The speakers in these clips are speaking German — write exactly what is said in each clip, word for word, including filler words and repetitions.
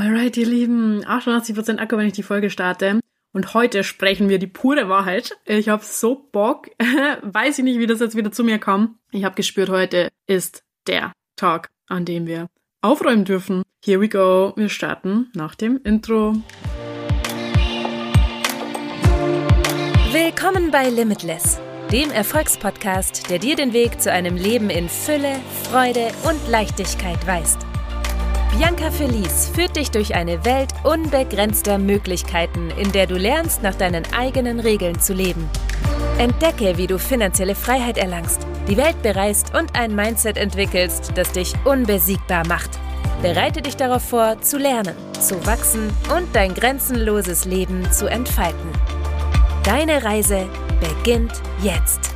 Alright, ihr Lieben, achtundachtzig Prozent Akku, wenn ich die Folge starte. Und heute sprechen wir die pure Wahrheit. Ich hab so Bock. Weiß ich nicht, wie das jetzt wieder zu mir kam. Ich habe gespürt, heute ist der Tag, an dem wir aufräumen dürfen. Here we go. Wir starten nach dem Intro. Willkommen bei Limitless, dem Erfolgspodcast, der dir den Weg zu einem Leben in Fülle, Freude und Leichtigkeit weist. Bianca Felice führt dich durch eine Welt unbegrenzter Möglichkeiten, in der du lernst, nach deinen eigenen Regeln zu leben. Entdecke, wie du finanzielle Freiheit erlangst, die Welt bereist und ein Mindset entwickelst, das dich unbesiegbar macht. Bereite dich darauf vor, zu lernen, zu wachsen und dein grenzenloses Leben zu entfalten. Deine Reise beginnt jetzt.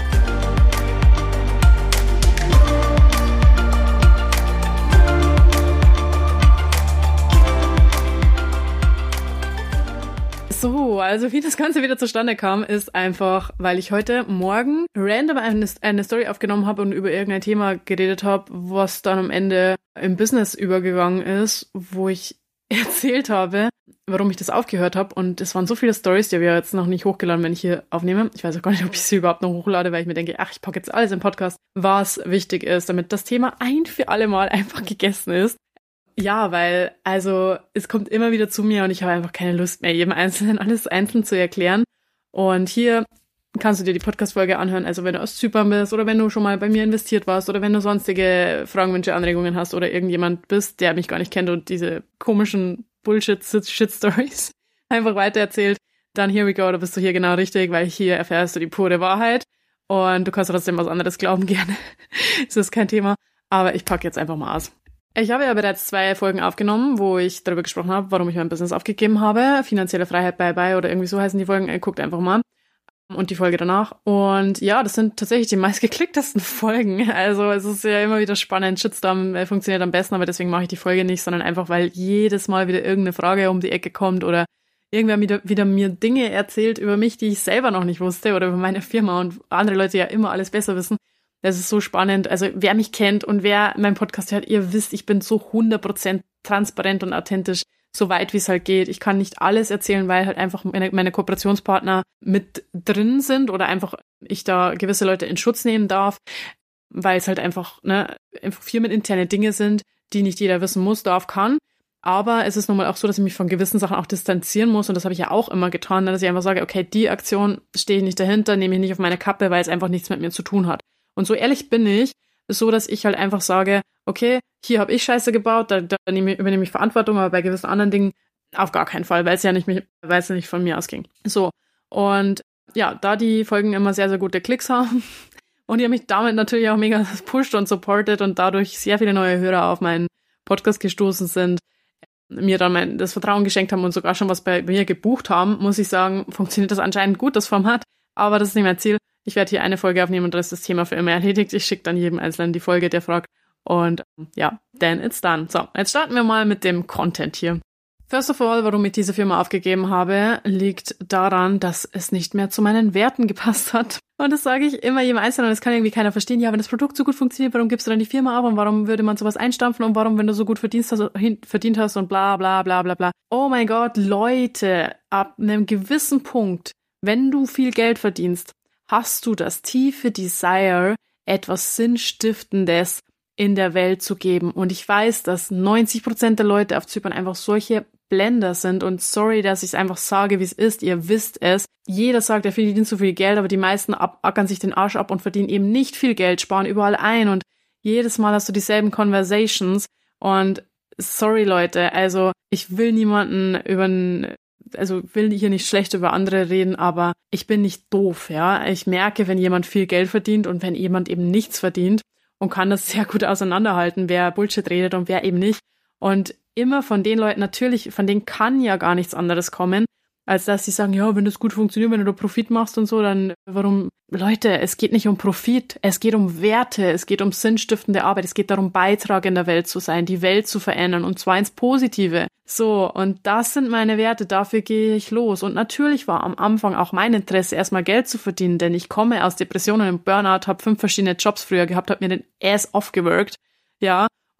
So, also wie das Ganze wieder zustande kam, ist einfach, weil ich heute Morgen random eine, eine Story aufgenommen habe und über irgendein Thema geredet habe, was dann am Ende im Business übergegangen ist, wo ich erzählt habe, warum ich das aufgehört habe. Und es waren so viele Stories, die habe ich ja jetzt noch nicht hochgeladen, wenn ich hier aufnehme. Ich weiß auch gar nicht, ob ich sie überhaupt noch hochlade, weil ich mir denke, ach, ich packe jetzt alles im Podcast, was wichtig ist, damit das Thema ein für alle Mal einfach gegessen ist. Ja, weil, also, es kommt immer wieder zu mir und ich habe einfach keine Lust mehr, jedem Einzelnen alles einzeln zu erklären. Und hier kannst du dir die Podcast-Folge anhören, also wenn du aus Zypern bist oder wenn du schon mal bei mir investiert warst oder wenn du sonstige Fragen, Wünsche, Anregungen hast oder irgendjemand bist, der mich gar nicht kennt und diese komischen Bullshit-Shit-Stories einfach weitererzählt, dann here we go, da bist du hier genau richtig, weil hier erfährst du die pure Wahrheit und du kannst trotzdem was anderes glauben, gerne. Das ist kein Thema, aber ich packe jetzt einfach mal aus. Ich habe ja bereits zwei Folgen aufgenommen, wo ich darüber gesprochen habe, warum ich mein Business aufgegeben habe. Finanzielle Freiheit, bye bye oder irgendwie so heißen die Folgen. Guckt einfach mal. Und die Folge danach. Und ja, das sind tatsächlich die meistgeklicktesten Folgen. Also es ist ja immer wieder spannend. Shitstorm funktioniert am besten, aber deswegen mache ich die Folge nicht, sondern einfach, weil jedes Mal wieder irgendeine Frage um die Ecke kommt oder irgendwer wieder, wieder mir Dinge erzählt über mich, die ich selber noch nicht wusste oder über meine Firma und andere Leute ja immer alles besser wissen. Das ist so spannend. Also wer mich kennt und wer meinen Podcast hört, ihr wisst, ich bin so hundert Prozent transparent und authentisch, so weit wie es halt geht. Ich kann nicht alles erzählen, weil halt einfach meine, meine Kooperationspartner mit drin sind oder einfach ich da gewisse Leute in Schutz nehmen darf, weil es halt einfach, ne, einfach firmeninterne Dinge sind, die nicht jeder wissen muss, darf, kann. Aber es ist nun mal auch so, dass ich mich von gewissen Sachen auch distanzieren muss und das habe ich ja auch immer getan, dass ich einfach sage, okay, die Aktion stehe ich nicht dahinter, nehme ich nicht auf meine Kappe, weil es einfach nichts mit mir zu tun hat. Und so ehrlich bin ich, so dass ich halt einfach sage, okay, hier habe ich Scheiße gebaut, da, da nehme, übernehme ich Verantwortung, aber bei gewissen anderen Dingen auf gar keinen Fall, weil es ja nicht, mich, weil es nicht von mir ausging. So, und ja, da die Folgen immer sehr, sehr gute Klicks haben und ihr mich damit natürlich auch mega pusht und supportet und dadurch sehr viele neue Hörer auf meinen Podcast gestoßen sind, mir dann mein, das Vertrauen geschenkt haben und sogar schon was bei mir gebucht haben, muss ich sagen, funktioniert das anscheinend gut, das Format, aber das ist nicht mein Ziel. Ich werde hier eine Folge aufnehmen und dann ist das Thema für immer erledigt. Ich schicke dann jedem Einzelnen die Folge, der fragt. Und ja, then it's done. So, jetzt starten wir mal mit dem Content hier. First of all, warum ich diese Firma aufgegeben habe, liegt daran, dass es nicht mehr zu meinen Werten gepasst hat. Und das sage ich immer jedem Einzelnen und das kann irgendwie keiner verstehen. Ja, wenn das Produkt so gut funktioniert, warum gibst du dann die Firma ab und warum würde man sowas einstampfen und warum, wenn du so gut verdient hast, verdient hast und bla bla bla bla bla. Oh mein Gott, Leute, ab einem gewissen Punkt, wenn du viel Geld verdienst, hast du das tiefe Desire, etwas Sinnstiftendes in der Welt zu geben. Und ich weiß, dass neunzig Prozent der Leute auf Zypern einfach solche Blender sind. Und sorry, dass ich es einfach sage, wie es ist. Ihr wisst es. Jeder sagt, er verdient zu viel Geld, aber die meisten ackern sich den Arsch ab und verdienen eben nicht viel Geld, sparen überall ein. Und jedes Mal hast du dieselben Conversations. Und sorry, Leute, also ich will niemanden über einen also will hier nicht schlecht über andere reden, aber ich bin nicht doof, ja. Ich merke, wenn jemand viel Geld verdient und wenn jemand eben nichts verdient und kann das sehr gut auseinanderhalten, wer Bullshit redet und wer eben nicht. Und immer von den Leuten, natürlich, von denen kann ja gar nichts anderes kommen, als dass sie sagen, ja, wenn das gut funktioniert, wenn du da Profit machst und so, dann warum? Leute, es geht nicht um Profit, es geht um Werte, es geht um sinnstiftende Arbeit, es geht darum, Beitrag in der Welt zu sein, die Welt zu verändern und zwar ins Positive. So, und das sind meine Werte, dafür gehe ich los. Und natürlich war am Anfang auch mein Interesse, erstmal Geld zu verdienen, denn ich komme aus Depressionen und Burnout, habe fünf verschiedene Jobs früher gehabt, habe mir den Ass off geworkt, ja,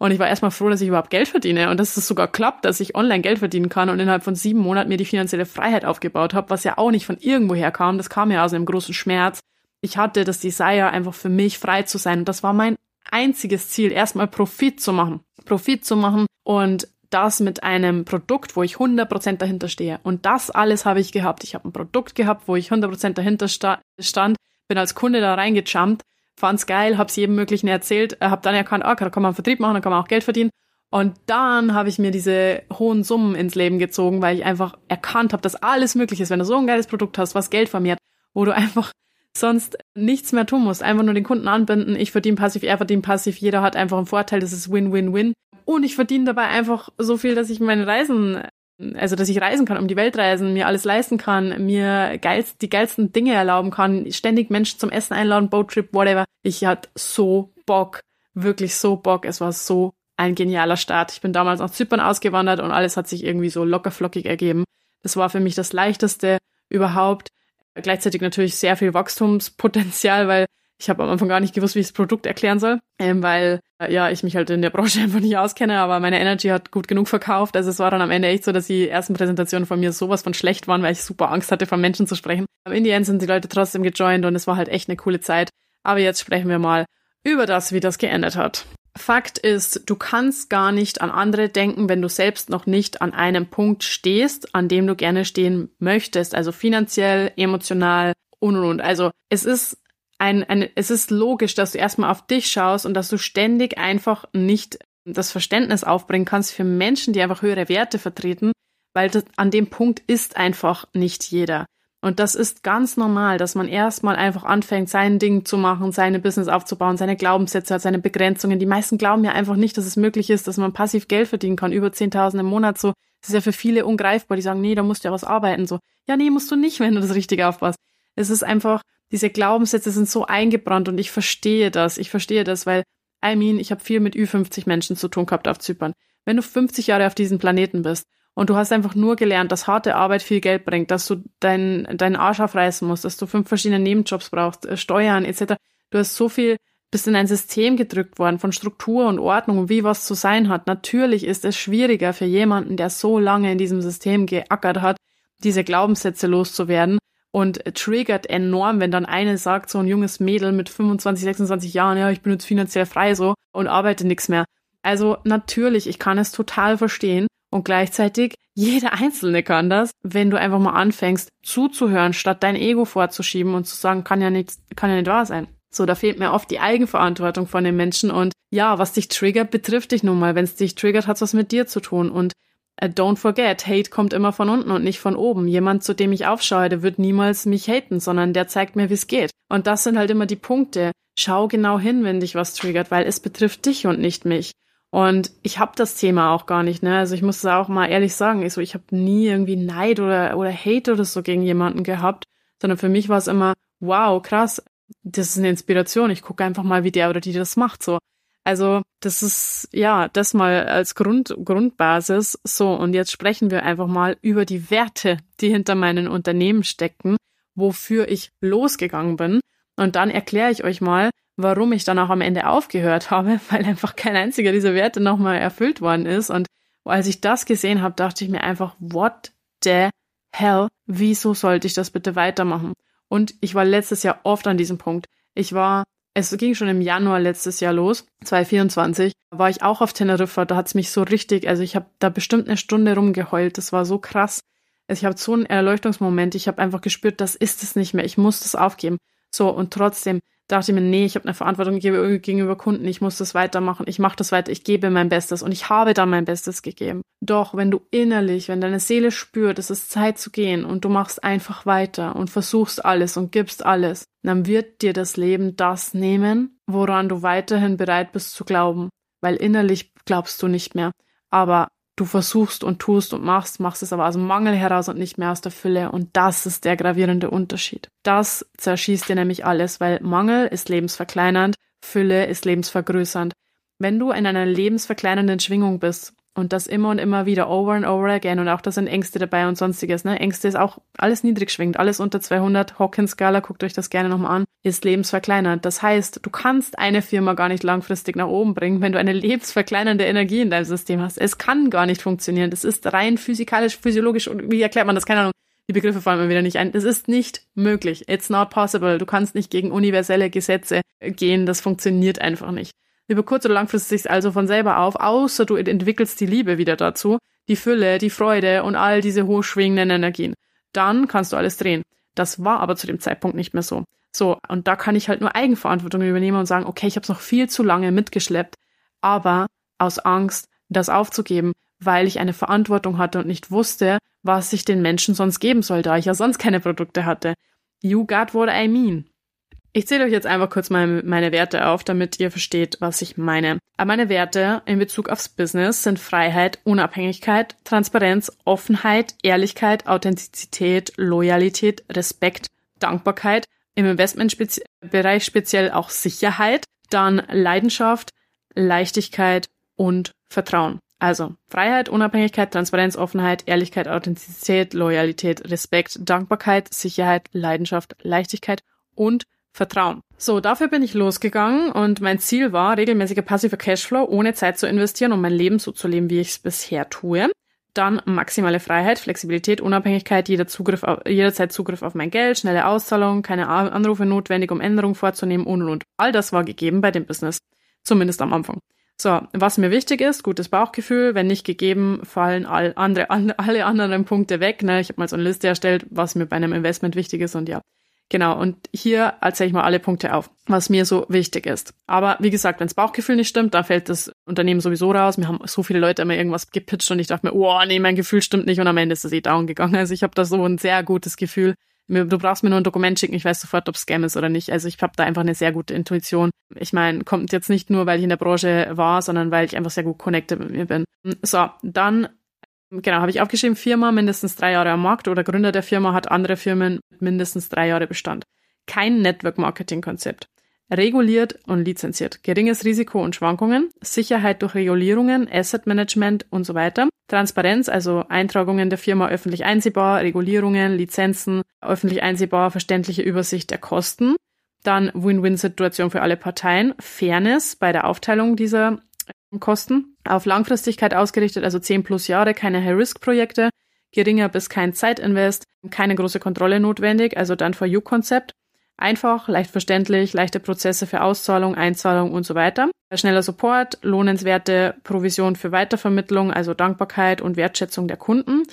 Und ich war erstmal froh, dass ich überhaupt Geld verdiene und dass es sogar klappt, dass ich online Geld verdienen kann und innerhalb von sieben Monaten mir die finanzielle Freiheit aufgebaut habe, was ja auch nicht von irgendwoher kam. Das kam ja aus einem großen Schmerz. Ich hatte das Desire, einfach für mich frei zu sein. Und das war mein einziges Ziel, erstmal Profit zu machen. Profit zu machen und das mit einem Produkt, wo ich hundert Prozent dahinter stehe. Und das alles habe ich gehabt. Ich habe ein Produkt gehabt, wo ich hundert Prozent dahinter sta- stand, bin als Kunde da reingejumpt, fand's geil, hab's jedem Möglichen erzählt, hab dann erkannt, ah, da kann man einen Vertrieb machen, da kann man auch Geld verdienen. Und dann habe ich mir diese hohen Summen ins Leben gezogen, weil ich einfach erkannt habe, dass alles möglich ist, wenn du so ein geiles Produkt hast, was Geld vermehrt, wo du einfach sonst nichts mehr tun musst, einfach nur den Kunden anbinden, ich verdiene passiv, er verdient passiv, jeder hat einfach einen Vorteil, das ist Win-Win-Win. Und ich verdiene dabei einfach so viel, dass ich meine Reisen, also dass ich reisen kann, um die Welt reisen, mir alles leisten kann, mir geilst, die geilsten Dinge erlauben kann, ständig Menschen zum Essen einladen, Boattrip, whatever. Ich hatte so Bock, wirklich so Bock. Es war so ein genialer Start. Ich bin damals nach Zypern ausgewandert und alles hat sich irgendwie so lockerflockig ergeben. Das war für mich das Leichteste überhaupt. Gleichzeitig natürlich sehr viel Wachstumspotenzial, weil ich habe am Anfang gar nicht gewusst, wie ich das Produkt erklären soll, ähm, weil äh, ja ich mich halt in der Branche einfach nicht auskenne, aber meine Energy hat gut genug verkauft. Also es war dann am Ende echt so, dass die ersten Präsentationen von mir sowas von schlecht waren, weil ich super Angst hatte, von Menschen zu sprechen. Aber in die End sind die Leute trotzdem gejoint und es war halt echt eine coole Zeit. Aber jetzt sprechen wir mal über das, wie das geendet hat. Fakt ist, du kannst gar nicht an andere denken, wenn du selbst noch nicht an einem Punkt stehst, an dem du gerne stehen möchtest. Also finanziell, emotional und und und. Also es ist Ein, ein, es ist logisch, dass du erstmal auf dich schaust und dass du ständig einfach nicht das Verständnis aufbringen kannst für Menschen, die einfach höhere Werte vertreten, weil das, an dem Punkt ist einfach nicht jeder. Und das ist ganz normal, dass man erstmal einfach anfängt, sein Ding zu machen, seine Business aufzubauen, seine Glaubenssätze hat, seine Begrenzungen. Die meisten glauben ja einfach nicht, dass es möglich ist, dass man passiv Geld verdienen kann, über zehntausend im Monat so. Das ist ja für viele ungreifbar, die sagen, nee, da musst du ja was arbeiten. So, ja, nee, musst du nicht, wenn du das richtig aufpasst. Es ist einfach, diese Glaubenssätze sind so eingebrannt und ich verstehe das. Ich verstehe das, weil, I mean, ich habe viel mit Ü fünfzig Menschen zu tun gehabt auf Zypern. Wenn du fünfzig Jahre auf diesem Planeten bist und du hast einfach nur gelernt, dass harte Arbeit viel Geld bringt, dass du deinen deinen Arsch aufreißen musst, dass du fünf verschiedene Nebenjobs brauchst, Steuern et cetera. Du hast so viel, bist in ein System gedrückt worden von Struktur und Ordnung und wie was zu sein hat. Natürlich ist es schwieriger für jemanden, der so lange in diesem System geackert hat, diese Glaubenssätze loszuwerden. Und triggert enorm, wenn dann eine sagt, so ein junges Mädel mit fünfundzwanzig, sechsundzwanzig Jahren, ja, ich bin jetzt finanziell frei so und arbeite nichts mehr. Also natürlich, ich kann es total verstehen und gleichzeitig jeder Einzelne kann das, wenn du einfach mal anfängst zuzuhören, statt dein Ego vorzuschieben und zu sagen, kann ja nicht, kann ja nicht wahr sein. So, da fehlt mir oft die Eigenverantwortung von den Menschen und ja, was dich triggert, betrifft dich nun mal. Wenn es dich triggert, hat es was mit dir zu tun und don't forget, Hate kommt immer von unten und nicht von oben. Jemand, zu dem ich aufschaue, der wird niemals mich haten, sondern der zeigt mir, wie es geht. Und das sind halt immer die Punkte. Schau genau hin, wenn dich was triggert, weil es betrifft dich und nicht mich. Und ich habe das Thema auch gar nicht, ne? Also ich muss es auch mal ehrlich sagen, ich so, ich habe nie irgendwie Neid oder oder Hate oder so gegen jemanden gehabt, sondern für mich war es immer, wow, krass, das ist eine Inspiration. Ich gucke einfach mal, wie der oder die das macht, so. Also das ist, ja, das mal als Grund, Grundbasis. So, und jetzt sprechen wir einfach mal über die Werte, die hinter meinen Unternehmen stecken, wofür ich losgegangen bin. Und dann erkläre ich euch mal, warum ich dann auch am Ende aufgehört habe, weil einfach kein einziger dieser Werte nochmal erfüllt worden ist. Und als ich das gesehen habe, dachte ich mir einfach, what the hell, wieso sollte ich das bitte weitermachen? Und ich war letztes Jahr oft an diesem Punkt. Ich war Es ging schon im Januar letztes Jahr los, zwanzig vierundzwanzig, war ich auch auf Teneriffa, da hat's mich so richtig, also ich habe da bestimmt eine Stunde rumgeheult, das war so krass. Also ich habe so einen Erleuchtungsmoment, ich habe einfach gespürt, das ist es nicht mehr, ich muss das aufgeben. So, und trotzdem dachte ich mir, nee, ich habe eine Verantwortung gegenüber Kunden, ich muss das weitermachen, ich mache das weiter, ich gebe mein Bestes und ich habe dann mein Bestes gegeben. Doch, wenn du innerlich, wenn deine Seele spürt, es ist Zeit zu gehen und du machst einfach weiter und versuchst alles und gibst alles, dann wird dir das Leben das nehmen, woran du weiterhin bereit bist zu glauben, weil innerlich glaubst du nicht mehr, aber du versuchst und tust und machst, machst es aber aus dem Mangel heraus und nicht mehr aus der Fülle. Und das ist der gravierende Unterschied. Das zerschießt dir nämlich alles, weil Mangel ist lebensverkleinernd, Fülle ist lebensvergrößernd. Wenn du in einer lebensverkleinernden Schwingung bist Und das immer und immer wieder, over and over again. Und auch da sind Ängste dabei und sonstiges. Ne? Ängste ist auch alles niedrig schwingend. Alles unter zweihundert, Hawkins-Skala, guckt euch das gerne nochmal an, ist lebensverkleinernd. Das heißt, du kannst eine Firma gar nicht langfristig nach oben bringen, wenn du eine lebensverkleinernde Energie in deinem System hast. Es kann gar nicht funktionieren. Das ist rein physikalisch, physiologisch. Und wie erklärt man das? Keine Ahnung. Die Begriffe fallen mir wieder nicht ein. Das ist nicht möglich. It's not possible. Du kannst nicht gegen universelle Gesetze gehen. Das funktioniert einfach nicht. Über kurz oder langfristig sich also von selber auf, außer du entwickelst die Liebe wieder dazu, die Fülle, die Freude und all diese hochschwingenden Energien. Dann kannst du alles drehen. Das war aber zu dem Zeitpunkt nicht mehr so. So, und da kann ich halt nur Eigenverantwortung übernehmen und sagen, okay, ich habe es noch viel zu lange mitgeschleppt, aber aus Angst, das aufzugeben, weil ich eine Verantwortung hatte und nicht wusste, was ich den Menschen sonst geben soll, da ich ja sonst keine Produkte hatte. You got what I mean. Ich zähle euch jetzt einfach kurz mal meine Werte auf, damit ihr versteht, was ich meine. Aber meine Werte in Bezug aufs Business sind Freiheit, Unabhängigkeit, Transparenz, Offenheit, Ehrlichkeit, Authentizität, Loyalität, Respekt, Dankbarkeit, im Investmentbereich speziell auch Sicherheit, dann Leidenschaft, Leichtigkeit und Vertrauen. Also Freiheit, Unabhängigkeit, Transparenz, Offenheit, Ehrlichkeit, Authentizität, Loyalität, Respekt, Dankbarkeit, Sicherheit, Leidenschaft, Leichtigkeit und Vertrauen. So, dafür bin ich losgegangen und mein Ziel war, regelmäßiger passiver Cashflow, ohne Zeit zu investieren, um mein Leben so zu leben, wie ich es bisher tue. Dann maximale Freiheit, Flexibilität, Unabhängigkeit, jeder Zugriff auf, jederzeit Zugriff auf mein Geld, schnelle Auszahlung, keine Anrufe notwendig, um Änderungen vorzunehmen und und und. All das war gegeben bei dem Business, zumindest am Anfang. So, was mir wichtig ist, gutes Bauchgefühl, wenn nicht gegeben, fallen all andere, alle anderen Punkte weg. Ne? Ich habe mal so eine Liste erstellt, was mir bei einem Investment wichtig ist und ja. Genau, und hier erzähle ich mal alle Punkte auf, was mir so wichtig ist. Aber wie gesagt, wenn das Bauchgefühl nicht stimmt, dann fällt das Unternehmen sowieso raus. Mir haben so viele Leute immer irgendwas gepitcht und ich dachte mir, oh nee, mein Gefühl stimmt nicht und am Ende ist das eh down gegangen. Also ich habe da so ein sehr gutes Gefühl. Du brauchst mir nur ein Dokument schicken, ich weiß sofort, ob es Scam ist oder nicht. Also ich habe da einfach eine sehr gute Intuition. Ich meine, kommt jetzt nicht nur, weil ich in der Branche war, sondern weil ich einfach sehr gut connected mit mir bin. So, dann Genau, habe ich aufgeschrieben, Firma mindestens drei Jahre am Markt oder Gründer der Firma hat andere Firmen mit mindestens drei Jahre Bestand. Kein Network-Marketing-Konzept. Reguliert und lizenziert. Geringes Risiko und Schwankungen. Sicherheit durch Regulierungen, Asset-Management und so weiter. Transparenz, also Eintragungen der Firma öffentlich einsehbar, Regulierungen, Lizenzen, öffentlich einsehbar, verständliche Übersicht der Kosten. Dann Win-Win-Situation für alle Parteien. Fairness bei der Aufteilung dieser Kosten, auf Langfristigkeit ausgerichtet, also zehn plus Jahre, keine High-Risk-Projekte, geringer bis kein Zeitinvest, keine große Kontrolle notwendig, also dann for you-Konzept, einfach, leicht verständlich, leichte Prozesse für Auszahlung, Einzahlung und so weiter, schneller Support, lohnenswerte Provision für Weitervermittlung, also Dankbarkeit und Wertschätzung der Kunden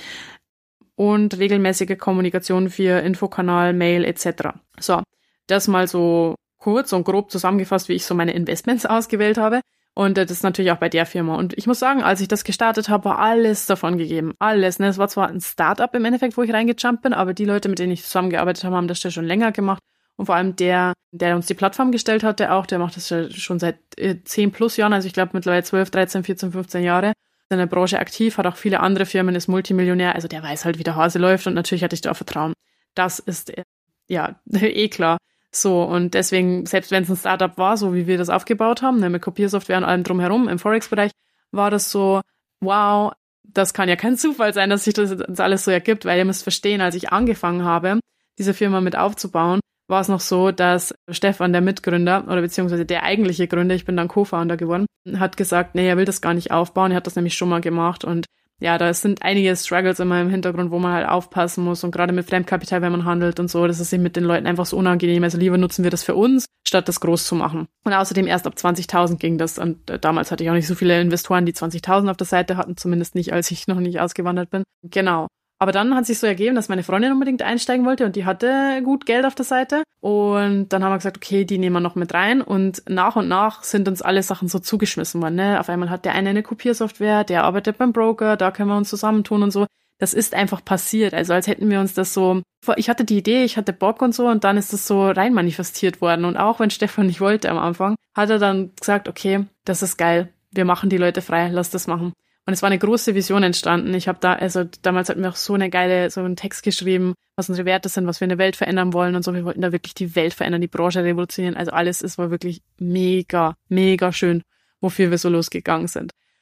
und regelmäßige Kommunikation via Infokanal, Mail et cetera. So, das mal so kurz und grob zusammengefasst, wie ich so meine Investments ausgewählt habe. Und das ist natürlich auch bei der Firma. Und ich muss sagen, als ich das gestartet habe, war alles davon gegeben. Alles. Ne? Es war zwar ein Startup im Endeffekt, wo ich reingejumpt bin, aber die Leute, mit denen ich zusammengearbeitet habe, haben das schon länger gemacht. Und vor allem der, der uns die Plattform gestellt hatte, auch, der macht das schon seit zehn plus Jahren. Also ich glaube mittlerweile zwölf, dreizehn, vierzehn, fünfzehn Jahre. Ist in der Branche aktiv, hat auch viele andere Firmen, ist Multimillionär. Also der weiß halt, wie der Hase läuft. Und natürlich hatte ich da auch Vertrauen. Das ist, ja, eh klar. So, und deswegen, selbst wenn es ein Startup war, so wie wir das aufgebaut haben, ne, mit Kopiersoftware und allem drumherum im Forex-Bereich, war das so, wow, das kann ja kein Zufall sein, dass sich das, das alles so ergibt, weil ihr müsst verstehen, als ich angefangen habe, diese Firma mit aufzubauen, war es noch so, dass Stefan, der Mitgründer, oder beziehungsweise der eigentliche Gründer, ich bin dann Co-Founder geworden, hat gesagt, nee, er will das gar nicht aufbauen, er hat das nämlich schon mal gemacht und ja, da sind einige Struggles immer im Hintergrund, wo man halt aufpassen muss und gerade mit Fremdkapital, wenn man handelt und so, das ist eben mit den Leuten einfach so unangenehm. Also lieber nutzen wir das für uns, statt das groß zu machen. Und außerdem erst ab zwanzigtausend ging das und äh, damals hatte ich auch nicht so viele Investoren, die zwanzigtausend auf der Seite hatten, zumindest nicht, als ich noch nicht ausgewandert bin. Genau. Aber dann hat sich so ergeben, dass meine Freundin unbedingt einsteigen wollte und die hatte gut Geld auf der Seite. Und dann haben wir gesagt, okay, die nehmen wir noch mit rein. Und nach und nach sind uns alle Sachen so zugeschmissen worden. Ne? Auf einmal hat der eine eine Kopiersoftware, der arbeitet beim Broker, da können wir uns zusammentun und so. Das ist einfach passiert. Also als hätten wir uns das so, ich hatte die Idee, ich hatte Bock und so und dann ist das so rein manifestiert worden. Und auch wenn Stefan nicht wollte am Anfang, hat er dann gesagt, okay, das ist geil, wir machen die Leute frei, lass das machen. Und es war eine große Vision entstanden. Ich habe da, also damals hatten wir auch so eine geile, so einen Text geschrieben, was unsere Werte sind, was wir in der Welt verändern wollen und so. Wir wollten da wirklich die Welt verändern, die Branche revolutionieren. Also alles, es war wirklich mega, mega schön, wofür wir so losgegangen sind.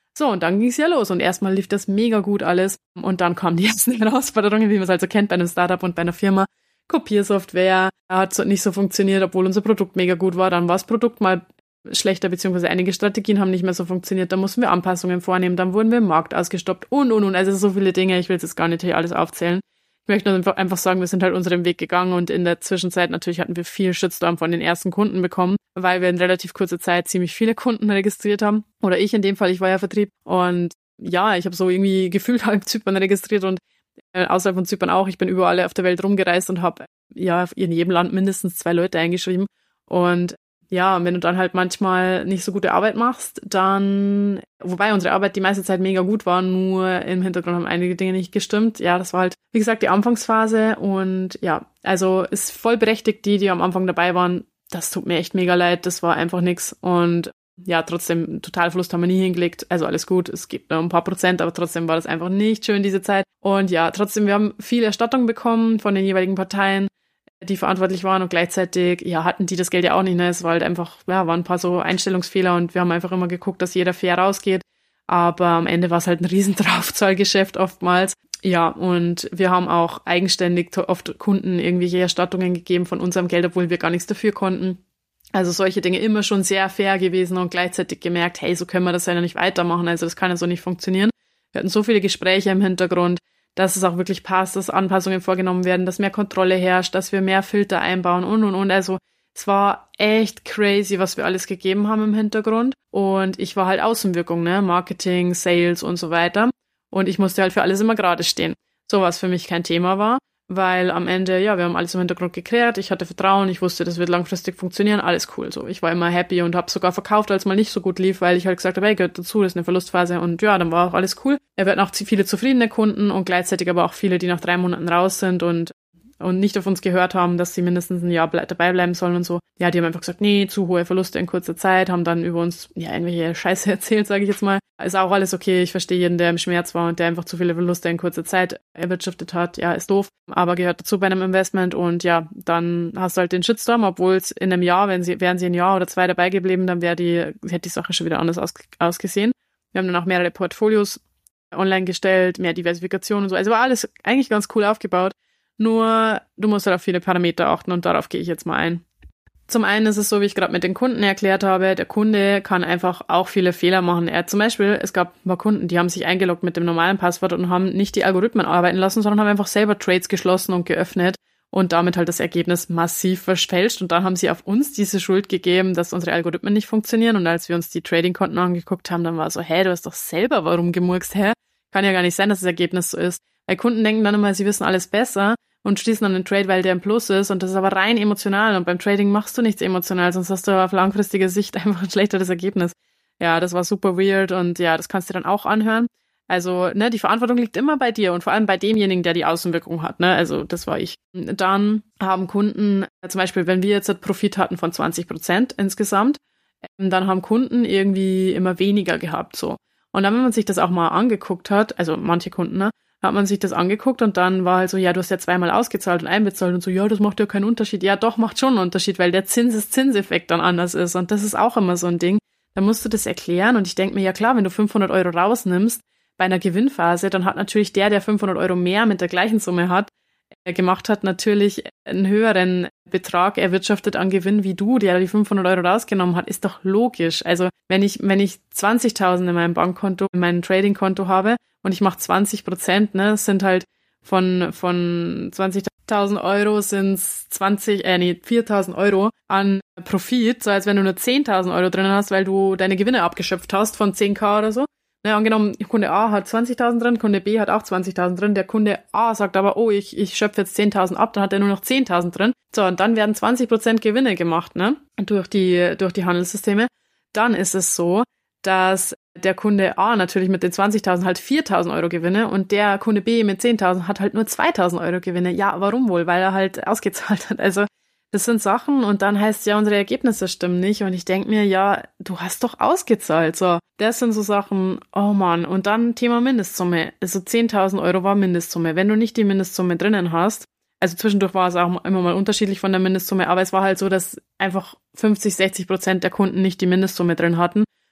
So, und dann ging's ja los und erstmal lief das mega gut alles und dann kamen die ersten Herausforderungen, wie man es also kennt bei einem Startup und bei einer Firma. Kopiersoftware hat so nicht so funktioniert, obwohl unser Produkt mega gut war. Dann war das Produkt mal schlechter, beziehungsweise einige Strategien haben nicht mehr so funktioniert. Da mussten wir Anpassungen vornehmen, dann wurden wir im Markt ausgestoppt und, und, und. Also so viele Dinge, ich will jetzt gar nicht hier alles aufzählen. Ich möchte nur einfach sagen, wir sind halt unseren Weg gegangen und in der Zwischenzeit natürlich hatten wir viel Shitstorm von den ersten Kunden bekommen, weil wir in relativ kurzer Zeit ziemlich viele Kunden registriert haben. Oder ich in dem Fall, ich war ja Vertrieb. Und ja, ich habe so irgendwie gefühlt halb Zypern registriert und äh, außerhalb von Zypern auch. Ich bin überall auf der Welt rumgereist und habe ja in jedem Land mindestens zwei Leute eingeschrieben. Und ja, wenn du dann halt manchmal nicht so gute Arbeit machst, dann, wobei unsere Arbeit die meiste Zeit mega gut war, nur im Hintergrund haben einige Dinge nicht gestimmt. Ja, das war halt, wie gesagt, die Anfangsphase und ja, also ist voll berechtigt, die, die am Anfang dabei waren. Das tut mir echt mega leid, das war einfach nix und ja, trotzdem, Totalverlust haben wir nie hingelegt, also alles gut, es gibt nur ein paar Prozent, aber trotzdem war das einfach nicht schön, diese Zeit. Und ja, trotzdem, wir haben viel Erstattung bekommen von den jeweiligen Parteien, die verantwortlich waren und gleichzeitig, ja, hatten die das Geld ja auch nicht, ne, es war halt einfach, ja, waren ein paar so Einstellungsfehler und wir haben einfach immer geguckt, dass jeder fair rausgeht, aber am Ende war es halt ein riesen Draufzahlgeschäft oftmals, ja, und wir haben auch eigenständig oft Kunden irgendwelche Erstattungen gegeben von unserem Geld, obwohl wir gar nichts dafür konnten, also solche Dinge immer schon sehr fair gewesen und gleichzeitig gemerkt, hey, so können wir das ja nicht weitermachen, also das kann ja so nicht funktionieren, wir hatten so viele Gespräche im Hintergrund, dass es auch wirklich passt, dass Anpassungen vorgenommen werden, dass mehr Kontrolle herrscht, dass wir mehr Filter einbauen und, und, und. Also es war echt crazy, was wir alles gegeben haben im Hintergrund. Und ich war halt Außenwirkung, ne, Marketing, Sales und so weiter. Und ich musste halt für alles immer gerade stehen. So was für mich kein Thema war, weil am Ende, ja, wir haben alles im Hintergrund geklärt. Ich hatte Vertrauen, ich wusste, das wird langfristig funktionieren, alles cool. So, ich war immer happy und habe sogar verkauft, als mal nicht so gut lief, weil ich halt gesagt habe, hey, gehört dazu, das ist eine Verlustphase und ja, dann war auch alles cool. Wir hatten auch viele zufriedene Kunden und gleichzeitig aber auch viele, die nach drei Monaten raus sind und und nicht auf uns gehört haben, dass sie mindestens ein Jahr ble- dabei bleiben sollen und so. Ja, die haben einfach gesagt, nee, zu hohe Verluste in kurzer Zeit, haben dann über uns ja irgendwelche Scheiße erzählt, sage ich jetzt mal. Ist auch alles okay, ich verstehe jeden, der im Schmerz war und der einfach zu viele Verluste in kurzer Zeit erwirtschaftet hat. Ja, ist doof, aber gehört dazu bei einem Investment und ja, dann hast du halt den Shitstorm, obwohl es in einem Jahr, wenn sie, wären sie ein Jahr oder zwei dabei geblieben, dann wäre die, hätte die Sache schon wieder anders aus, ausgesehen. Wir haben dann auch mehrere Portfolios online gestellt, mehr Diversifikation und so. Also war alles eigentlich ganz cool aufgebaut. Nur, du musst halt auf viele Parameter achten und darauf gehe ich jetzt mal ein. Zum einen ist es so, wie ich gerade mit den Kunden erklärt habe, der Kunde kann einfach auch viele Fehler machen. Er zum Beispiel, es gab ein paar Kunden, die haben sich eingeloggt mit dem normalen Passwort und haben nicht die Algorithmen arbeiten lassen, sondern haben einfach selber Trades geschlossen und geöffnet und damit halt das Ergebnis massiv verfälscht. Und dann haben sie auf uns diese Schuld gegeben, dass unsere Algorithmen nicht funktionieren. Und als wir uns die Trading-Konten angeguckt haben, dann war so, hä, du hast doch selber warum gemurkst, hä? Kann ja gar nicht sein, dass das Ergebnis so ist. Weil Kunden denken dann immer, sie wissen alles besser und schließen dann einen Trade, weil der im Plus ist und das ist aber rein emotional und beim Trading machst du nichts emotional, sonst hast du auf langfristige Sicht einfach ein schlechteres Ergebnis. Ja, das war super weird und ja, das kannst du dann auch anhören. Also, ne, die Verantwortung liegt immer bei dir und vor allem bei demjenigen, der die Außenwirkung hat, ne, also das war ich. Dann haben Kunden, zum Beispiel, wenn wir jetzt einen Profit hatten von zwanzig Prozent insgesamt, dann haben Kunden irgendwie immer weniger gehabt, so. Und dann, wenn man sich das auch mal angeguckt hat, also manche Kunden, ne, hat man sich das angeguckt und dann war halt so, ja, du hast ja zweimal ausgezahlt und einbezahlt und so, ja, das macht ja keinen Unterschied. Ja, doch, macht schon einen Unterschied, weil der Zinseszinseffekt dann anders ist und das ist auch immer so ein Ding. Da musst du das erklären und ich denke mir, ja klar, wenn du fünfhundert Euro rausnimmst bei einer Gewinnphase, dann hat natürlich der, der fünfhundert Euro mehr mit der gleichen Summe hat, äh, gemacht hat, natürlich einen höheren Betrag erwirtschaftet an Gewinn wie du, der die fünfhundert Euro rausgenommen hat, ist doch logisch. Also wenn ich wenn ich zwanzigtausend in meinem Bankkonto, in meinem Tradingkonto habe und ich mache zwanzig Prozent, ne, das sind halt von von zwanzigtausend Euro sind's zwanzig, äh nee, viertausend Euro an Profit, so als wenn du nur zehntausend Euro drin hast, weil du deine Gewinne abgeschöpft hast von zehntausend oder so. Ne, angenommen, Kunde A hat zwanzigtausend drin, Kunde B hat auch zwanzigtausend drin, der Kunde A sagt aber, oh, ich ich schöpfe jetzt zehntausend ab, dann hat er nur noch zehntausend drin. So, und dann werden zwanzig Prozent Gewinne gemacht, ne, durch die durch die Handelssysteme. Dann ist es so, dass der Kunde A natürlich mit den zwanzigtausend halt viertausend Euro Gewinne und der Kunde B mit zehntausend hat halt nur zweitausend Euro Gewinne. Ja, warum wohl? Weil er halt ausgezahlt hat. Also das sind Sachen und dann heißt ja, unsere Ergebnisse stimmen nicht und ich denke mir, ja, du hast doch ausgezahlt. So, das sind so Sachen, oh Mann. Und dann Thema Mindestsumme. Also zehntausend Euro war Mindestsumme. Wenn du nicht die Mindestsumme drinnen hast, also zwischendurch war es auch immer mal unterschiedlich von der Mindestsumme, aber es war halt so, dass einfach fünfzig, sechzig Prozent der Kunden nicht die Mindestsumme drin hatten.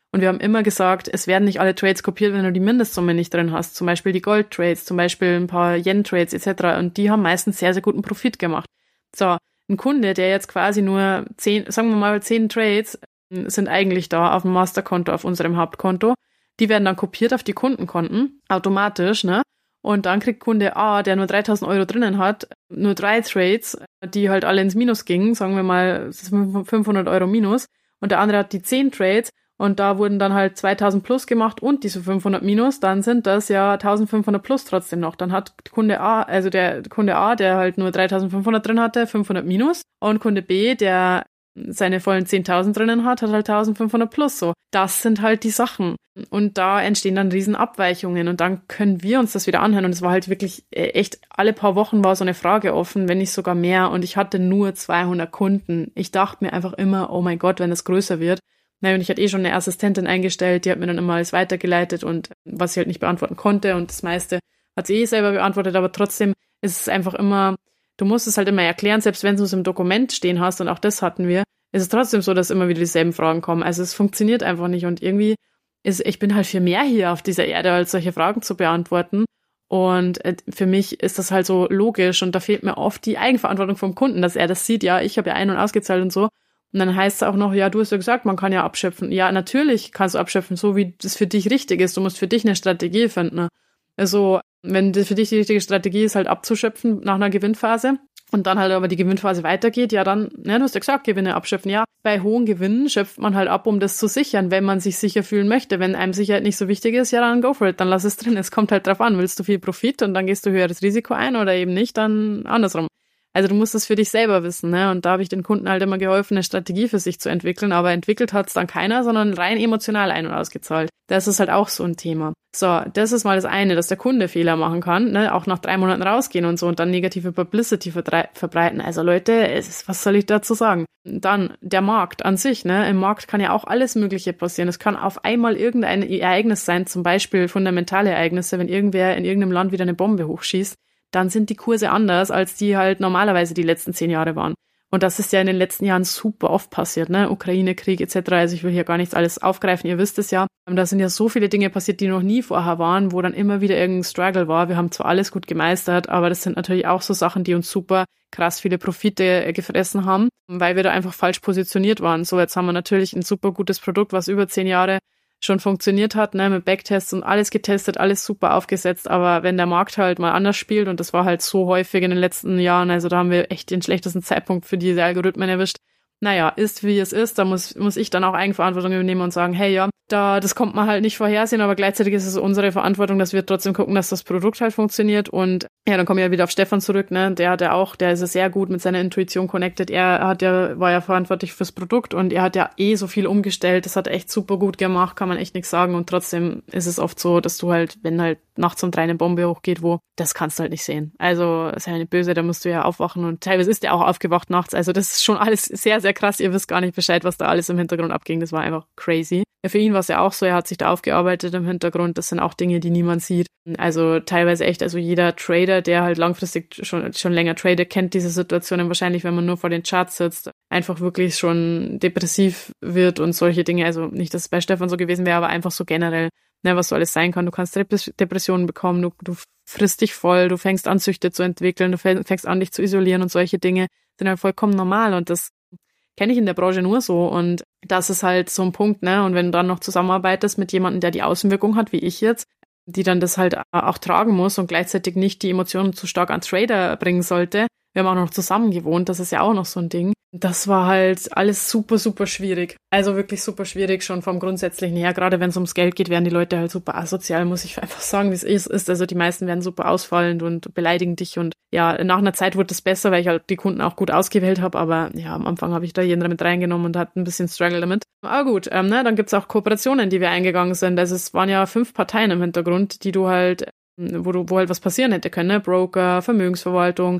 Und wir haben immer gesagt, es werden nicht alle Trades kopiert, wenn du die Mindestsumme nicht drin hast. Zum Beispiel die Gold-Trades, zum Beispiel ein paar Yen-Trades et cetera. Und die haben meistens sehr, sehr guten Profit gemacht. So, ein Kunde, der jetzt quasi nur zehn, sagen wir mal zehn Trades sind eigentlich da auf dem Masterkonto, auf unserem Hauptkonto. Die werden dann kopiert auf die Kundenkonten, automatisch, ne? Und dann kriegt Kunde A, der nur dreitausend Euro drinnen hat, nur drei Trades, die halt alle ins Minus gingen, sagen wir mal fünfhundert Euro minus. Und der andere hat die zehn Trades und da wurden dann halt zweitausend plus gemacht und diese fünfhundert minus, dann sind das ja eintausendfünfhundert plus trotzdem noch. Dann hat Kunde A, also der Kunde A, der halt nur dreitausendfünfhundert drin hatte, fünfhundert minus. Und Kunde B, der seine vollen zehntausend drinnen hat, hat halt eintausendfünfhundert plus so. Das sind halt die Sachen. Und da entstehen dann riesen Abweichungen und dann können wir uns das wieder anhören. Und es war halt wirklich echt, alle paar Wochen war so eine Frage offen, wenn nicht sogar mehr. Und ich hatte nur zweihundert Kunden. Ich dachte mir einfach immer, oh mein Gott, wenn das größer wird. Naja, und ich hatte eh schon eine Assistentin eingestellt, die hat mir dann immer alles weitergeleitet und was ich halt nicht beantworten konnte. Und das meiste hat sie eh selber beantwortet, aber trotzdem ist es einfach immer, du musst es halt immer erklären, selbst wenn du es im Dokument stehen hast, und auch das hatten wir, ist es trotzdem so, dass immer wieder dieselben Fragen kommen. Also es funktioniert einfach nicht und irgendwie ist, ich bin halt viel mehr hier auf dieser Erde, als solche Fragen zu beantworten. Und für mich ist das halt so logisch und da fehlt mir oft die Eigenverantwortung vom Kunden, dass er das sieht, ja, ich habe ja ein- und ausgezahlt und so. Und dann heißt es auch noch, ja, du hast ja gesagt, man kann ja abschöpfen. Ja, natürlich kannst du abschöpfen, so wie das für dich richtig ist. Du musst für dich eine Strategie finden. Ne? Also, wenn das für dich die richtige Strategie ist, halt abzuschöpfen nach einer Gewinnphase und dann halt aber die Gewinnphase weitergeht, ja dann, ja, du hast ja gesagt, Gewinne abschöpfen. Ja, bei hohen Gewinnen schöpft man halt ab, um das zu sichern, wenn man sich sicher fühlen möchte. Wenn einem Sicherheit nicht so wichtig ist, ja, dann go for it, dann lass es drin. Es kommt halt drauf an, willst du viel Profit und dann gehst du höheres Risiko ein oder eben nicht, dann andersrum. Also du musst es für dich selber wissen, ne? Und da habe ich den Kunden halt immer geholfen, eine Strategie für sich zu entwickeln, aber entwickelt hat es dann keiner, sondern rein emotional ein- und ausgezahlt. Das ist halt auch so ein Thema. So, das ist mal das eine, dass der Kunde Fehler machen kann, ne? Auch nach drei Monaten rausgehen und so und dann negative Publicity verdre- verbreiten. Also Leute, es ist, was soll ich dazu sagen? Dann der Markt an sich, ne? Im Markt kann ja auch alles Mögliche passieren. Es kann auf einmal irgendein Ereignis sein, zum Beispiel fundamentale Ereignisse, wenn irgendwer in irgendeinem Land wieder eine Bombe hochschießt, dann sind die Kurse anders, als die halt normalerweise die letzten zehn Jahre waren. Und das ist ja in den letzten Jahren super oft passiert, ne? Ukraine-Krieg et cetera. Also ich will hier gar nichts alles aufgreifen, ihr wisst es ja. Da sind ja so viele Dinge passiert, die noch nie vorher waren, wo dann immer wieder irgendein Struggle war. Wir haben zwar alles gut gemeistert, aber das sind natürlich auch so Sachen, die uns super krass viele Profite gefressen haben, weil wir da einfach falsch positioniert waren. So, jetzt haben wir natürlich ein super gutes Produkt, was über zehn Jahre schon funktioniert hat, ne, mit Backtests und alles getestet, alles super aufgesetzt, aber wenn der Markt halt mal anders spielt und das war halt so häufig in den letzten Jahren, also da haben wir echt den schlechtesten Zeitpunkt für diese Algorithmen erwischt. Naja, ist wie es ist, da muss muss ich dann auch Eigenverantwortung übernehmen und sagen, hey ja, da das kommt man halt nicht vorhersehen, aber gleichzeitig ist es unsere Verantwortung, dass wir trotzdem gucken, dass das Produkt halt funktioniert und ja, dann komme ich ja wieder auf Stefan zurück, ne, der hat ja auch, der ist ja sehr gut mit seiner Intuition connected, er hat ja, war ja verantwortlich fürs Produkt und er hat ja eh so viel umgestellt, das hat er echt super gut gemacht, kann man echt nichts sagen und trotzdem ist es oft so, dass du halt, wenn halt nachts um drei eine Bombe hochgeht, wo, das kannst du halt nicht sehen. Also, ist ja nicht böse, da musst du ja aufwachen und teilweise ist der auch aufgewacht nachts, also das ist schon alles sehr, sehr krass, ihr wisst gar nicht Bescheid, was da alles im Hintergrund abging, das war einfach crazy. Ja, für ihn war es ja auch so, er hat sich da aufgearbeitet im Hintergrund, das sind auch Dinge, die niemand sieht. Also teilweise echt, also jeder Trader, der halt langfristig schon schon länger tradet, kennt diese Situationen wahrscheinlich, wenn man nur vor den Charts sitzt, einfach wirklich schon depressiv wird und solche Dinge, also nicht, dass es bei Stefan so gewesen wäre, aber einfach so generell, ne, was so alles sein kann. Du kannst Depressionen bekommen, du, du frisst dich voll, du fängst an, Süchte zu entwickeln, du fängst an, dich zu isolieren und solche Dinge sind halt vollkommen normal und das kenne ich in der Branche nur so und das ist halt so ein Punkt, ne, und wenn du dann noch zusammenarbeitest mit jemandem, der die Außenwirkung hat, wie ich jetzt, die dann das halt auch tragen muss und gleichzeitig nicht die Emotionen zu stark an Trader bringen sollte. Wir haben auch noch zusammen gewohnt, das ist ja auch noch so ein Ding. Das war halt alles super, super schwierig. Also wirklich super schwierig schon vom Grundsätzlichen her. Gerade wenn es ums Geld geht, werden die Leute halt super asozial, muss ich einfach sagen, wie es ist. Also die meisten werden super ausfallend und beleidigen dich. Und ja, nach einer Zeit wurde es besser, weil ich halt die Kunden auch gut ausgewählt habe. Aber ja, am Anfang habe ich da jeden mit reingenommen und hatte ein bisschen Struggle damit. Aber gut, ähm, ne, dann gibt's auch Kooperationen, die wir eingegangen sind. Also es waren ja fünf Parteien im Hintergrund, die du halt, wo du, wo halt was passieren hätte können, ne? Broker, Vermögensverwaltung,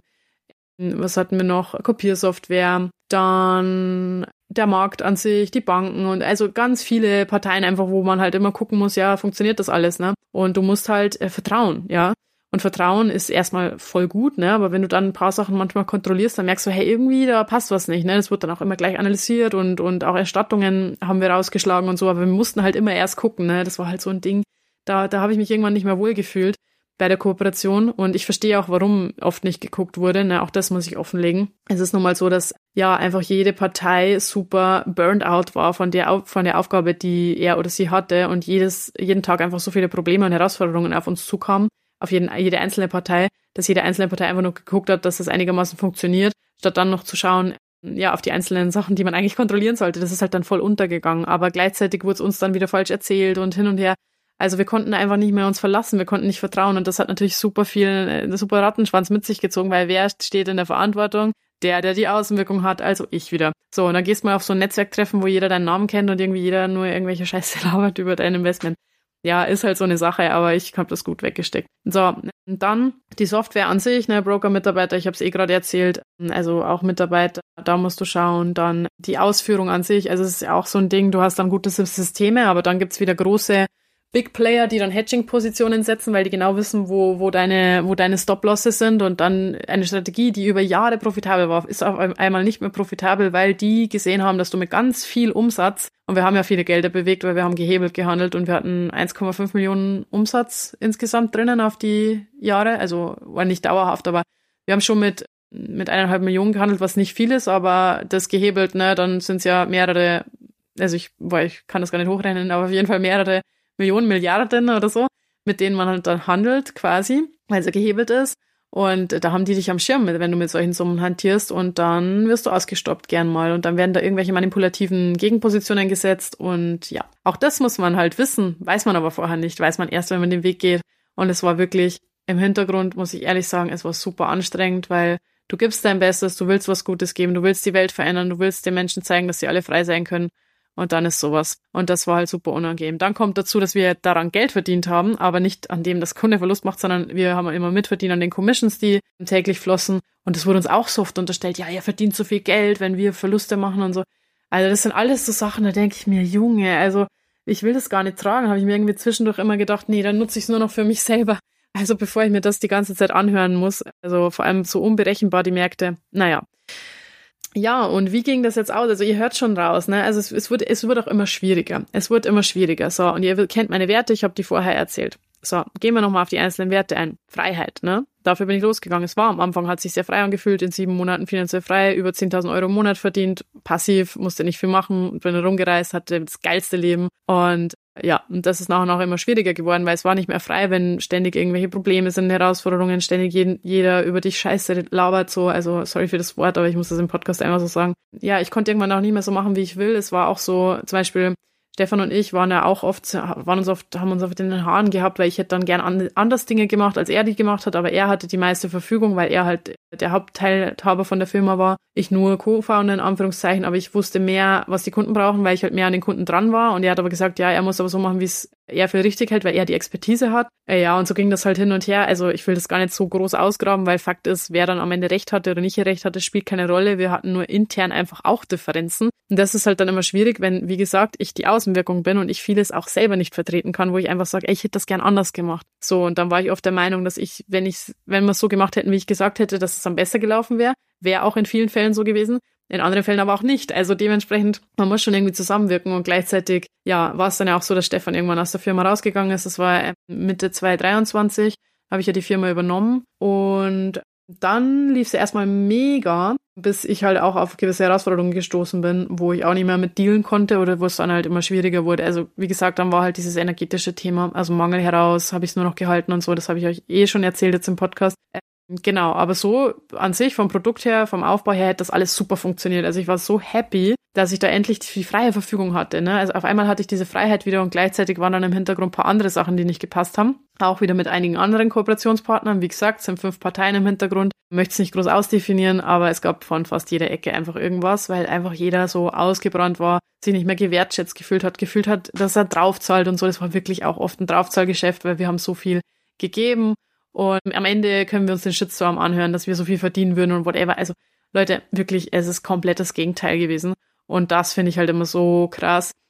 was hatten wir noch? Kopiersoftware, dann der Markt an sich, die Banken und also ganz viele Parteien einfach, wo man halt immer gucken muss, ja, funktioniert das alles, ne? Und du musst halt äh, vertrauen, ja? Und Vertrauen ist erstmal voll gut, ne? Aber wenn du dann ein paar Sachen manchmal kontrollierst, dann merkst du, hey, irgendwie, da passt was nicht, ne? Das wird dann auch immer gleich analysiert und, und auch Erstattungen haben wir rausgeschlagen und so, aber wir mussten halt immer erst gucken, ne? Das war halt so ein Ding, da, da habe ich mich irgendwann nicht mehr wohl gefühlt bei der Kooperation und ich verstehe auch, warum oft nicht geguckt wurde, ne? Auch das muss ich offenlegen. Es ist nun mal so, dass ja einfach jede Partei super burned out war von der, von der Aufgabe, die er oder sie hatte und jedes, jeden Tag einfach so viele Probleme und Herausforderungen auf uns zukamen, auf jeden, jede einzelne Partei, dass jede einzelne Partei einfach nur geguckt hat, dass das einigermaßen funktioniert, statt dann noch zu schauen, ja, auf die einzelnen Sachen, die man eigentlich kontrollieren sollte. Das ist halt dann voll untergegangen, aber gleichzeitig wurde es uns dann wieder falsch erzählt und hin und her. Also wir konnten einfach nicht mehr uns verlassen, wir konnten nicht vertrauen und das hat natürlich super viel, einen super Rattenschwanz mit sich gezogen, weil wer steht in der Verantwortung? Der, der die Außenwirkung hat, also ich wieder. So, und dann gehst du mal auf so ein Netzwerktreffen, wo jeder deinen Namen kennt und irgendwie jeder nur irgendwelche Scheiße labert über dein Investment. Ja, ist halt so eine Sache, aber ich habe das gut weggesteckt. So, und dann die Software an sich, ne, Broker-Mitarbeiter, ich habe es eh gerade erzählt, also auch Mitarbeiter, da musst du schauen. Dann die Ausführung an sich, also es ist ja auch so ein Ding, du hast dann gute Systeme, aber dann gibt's wieder große Big Player, die dann Hedging-Positionen setzen, weil die genau wissen, wo wo deine wo deine Stop-Losses sind und dann eine Strategie, die über Jahre profitabel war, ist auf einmal nicht mehr profitabel, weil die gesehen haben, dass du mit ganz viel Umsatz, und wir haben ja viele Gelder bewegt, weil wir haben gehebelt gehandelt und wir hatten eins Komma fünf Millionen Umsatz insgesamt drinnen auf die Jahre, also war nicht dauerhaft, aber wir haben schon mit mit eineinhalb Millionen gehandelt, was nicht viel ist, aber das gehebelt, ne, dann sind es ja mehrere, also ich, boah, ich kann das gar nicht hochrechnen, aber auf jeden Fall mehrere Millionen, Milliarden oder so, mit denen man halt dann handelt quasi, weil es ja gehebelt ist. Und da haben die dich am Schirm, wenn du mit solchen Summen hantierst und dann wirst du ausgestoppt gern mal und dann werden da irgendwelche manipulativen Gegenpositionen gesetzt und ja, auch das muss man halt wissen, weiß man aber vorher nicht, weiß man erst, wenn man den Weg geht und es war wirklich im Hintergrund, muss ich ehrlich sagen, es war super anstrengend, weil du gibst dein Bestes, du willst was Gutes geben, du willst die Welt verändern, du willst den Menschen zeigen, dass sie alle frei sein können. Und dann ist sowas. Und das war halt super unangenehm. Dann kommt dazu, dass wir daran Geld verdient haben, aber nicht an dem das Kunde Verlust macht, sondern wir haben immer mitverdient an den Commissions, die täglich flossen. Und es wurde uns auch so oft unterstellt, ja, ihr verdient so viel Geld, wenn wir Verluste machen und so. Also das sind alles so Sachen, da denke ich mir, Junge, also ich will das gar nicht tragen. Habe ich mir irgendwie zwischendurch immer gedacht, nee, dann nutze ich es nur noch für mich selber. Also bevor ich mir das die ganze Zeit anhören muss. Also vor allem so unberechenbar die Märkte. Naja. Ja, und wie ging das jetzt aus? Also ihr hört schon raus, ne? Also es, es wird es wird auch immer schwieriger. Es wird immer schwieriger. So, und ihr kennt meine Werte, ich habe die vorher erzählt. So, gehen wir nochmal auf die einzelnen Werte ein. Freiheit, ne? Dafür bin ich losgegangen. Es war am Anfang, hat sich sehr frei angefühlt, in sieben Monaten finanziell frei, über zehntausend Euro im Monat verdient, passiv, musste nicht viel machen, bin rumgereist, hatte das geilste Leben und ja, und das ist nachher noch immer schwieriger geworden, weil es war nicht mehr frei, wenn ständig irgendwelche Probleme sind, Herausforderungen, ständig jeden, jeder über dich Scheiße labert, so, also sorry für das Wort, aber ich muss das im Podcast einmal so sagen. Ja, ich konnte irgendwann auch nicht mehr so machen, wie ich will. Es war auch so, zum Beispiel Stefan und ich waren ja auch oft, waren uns oft, haben uns auf den Haaren gehabt, weil ich hätte dann gern anders Dinge gemacht, als er die gemacht hat, aber er hatte die meiste Verfügung, weil er halt der Hauptteilhaber von der Firma war. Ich nur Co-Founder in Anführungszeichen, aber ich wusste mehr, was die Kunden brauchen, weil ich halt mehr an den Kunden dran war und er hat aber gesagt, ja, er muss aber so machen, wie es er für richtig hält, weil er die Expertise hat. Ja, und so ging das halt hin und her. Also ich will das gar nicht so groß ausgraben, weil Fakt ist, wer dann am Ende recht hatte oder nicht recht hatte, spielt keine Rolle. Wir hatten nur intern einfach auch Differenzen. Und das ist halt dann immer schwierig, wenn, wie gesagt, ich die Außenwirkung bin und ich vieles auch selber nicht vertreten kann, wo ich einfach sage, ey, ich hätte das gern anders gemacht. So, und dann war ich oft der Meinung, dass ich, wenn ich, wenn wir es so gemacht hätten, wie ich gesagt hätte, dass es dann besser gelaufen wäre, wäre auch in vielen Fällen so gewesen. In anderen Fällen aber auch nicht. Also dementsprechend, man muss schon irgendwie zusammenwirken und gleichzeitig, ja, war es dann ja auch so, dass Stefan irgendwann aus der Firma rausgegangen ist. Das war Mitte zwanzig dreiundzwanzig, habe ich ja die Firma übernommen und dann lief es ja erstmal mega, bis ich halt auch auf gewisse Herausforderungen gestoßen bin, wo ich auch nicht mehr mit dealen konnte oder wo es dann halt immer schwieriger wurde. Also wie gesagt, dann war halt dieses energetische Thema, also Mangel heraus, habe ich es nur noch gehalten und so, das habe ich euch eh schon erzählt jetzt im Podcast. Genau, aber so an sich, vom Produkt her, vom Aufbau her, hätte das alles super funktioniert. Also ich war so happy, dass ich da endlich die freie Verfügung hatte. Ne? Also auf einmal hatte ich diese Freiheit wieder und gleichzeitig waren dann im Hintergrund ein paar andere Sachen, die nicht gepasst haben. Auch wieder mit einigen anderen Kooperationspartnern. Wie gesagt, es sind fünf Parteien im Hintergrund. Ich möchte es nicht groß ausdefinieren, aber es gab von fast jeder Ecke einfach irgendwas, weil einfach jeder so ausgebrannt war, sich nicht mehr gewertschätzt gefühlt hat, gefühlt hat, dass er draufzahlt und so. Das war wirklich auch oft ein Draufzahlgeschäft, weil wir haben so viel gegeben. Und am Ende können wir uns den Shitstorm anhören, dass wir so viel verdienen würden und whatever. Also Leute, wirklich, es ist komplett das Gegenteil gewesen. Und das finde ich halt immer so krass.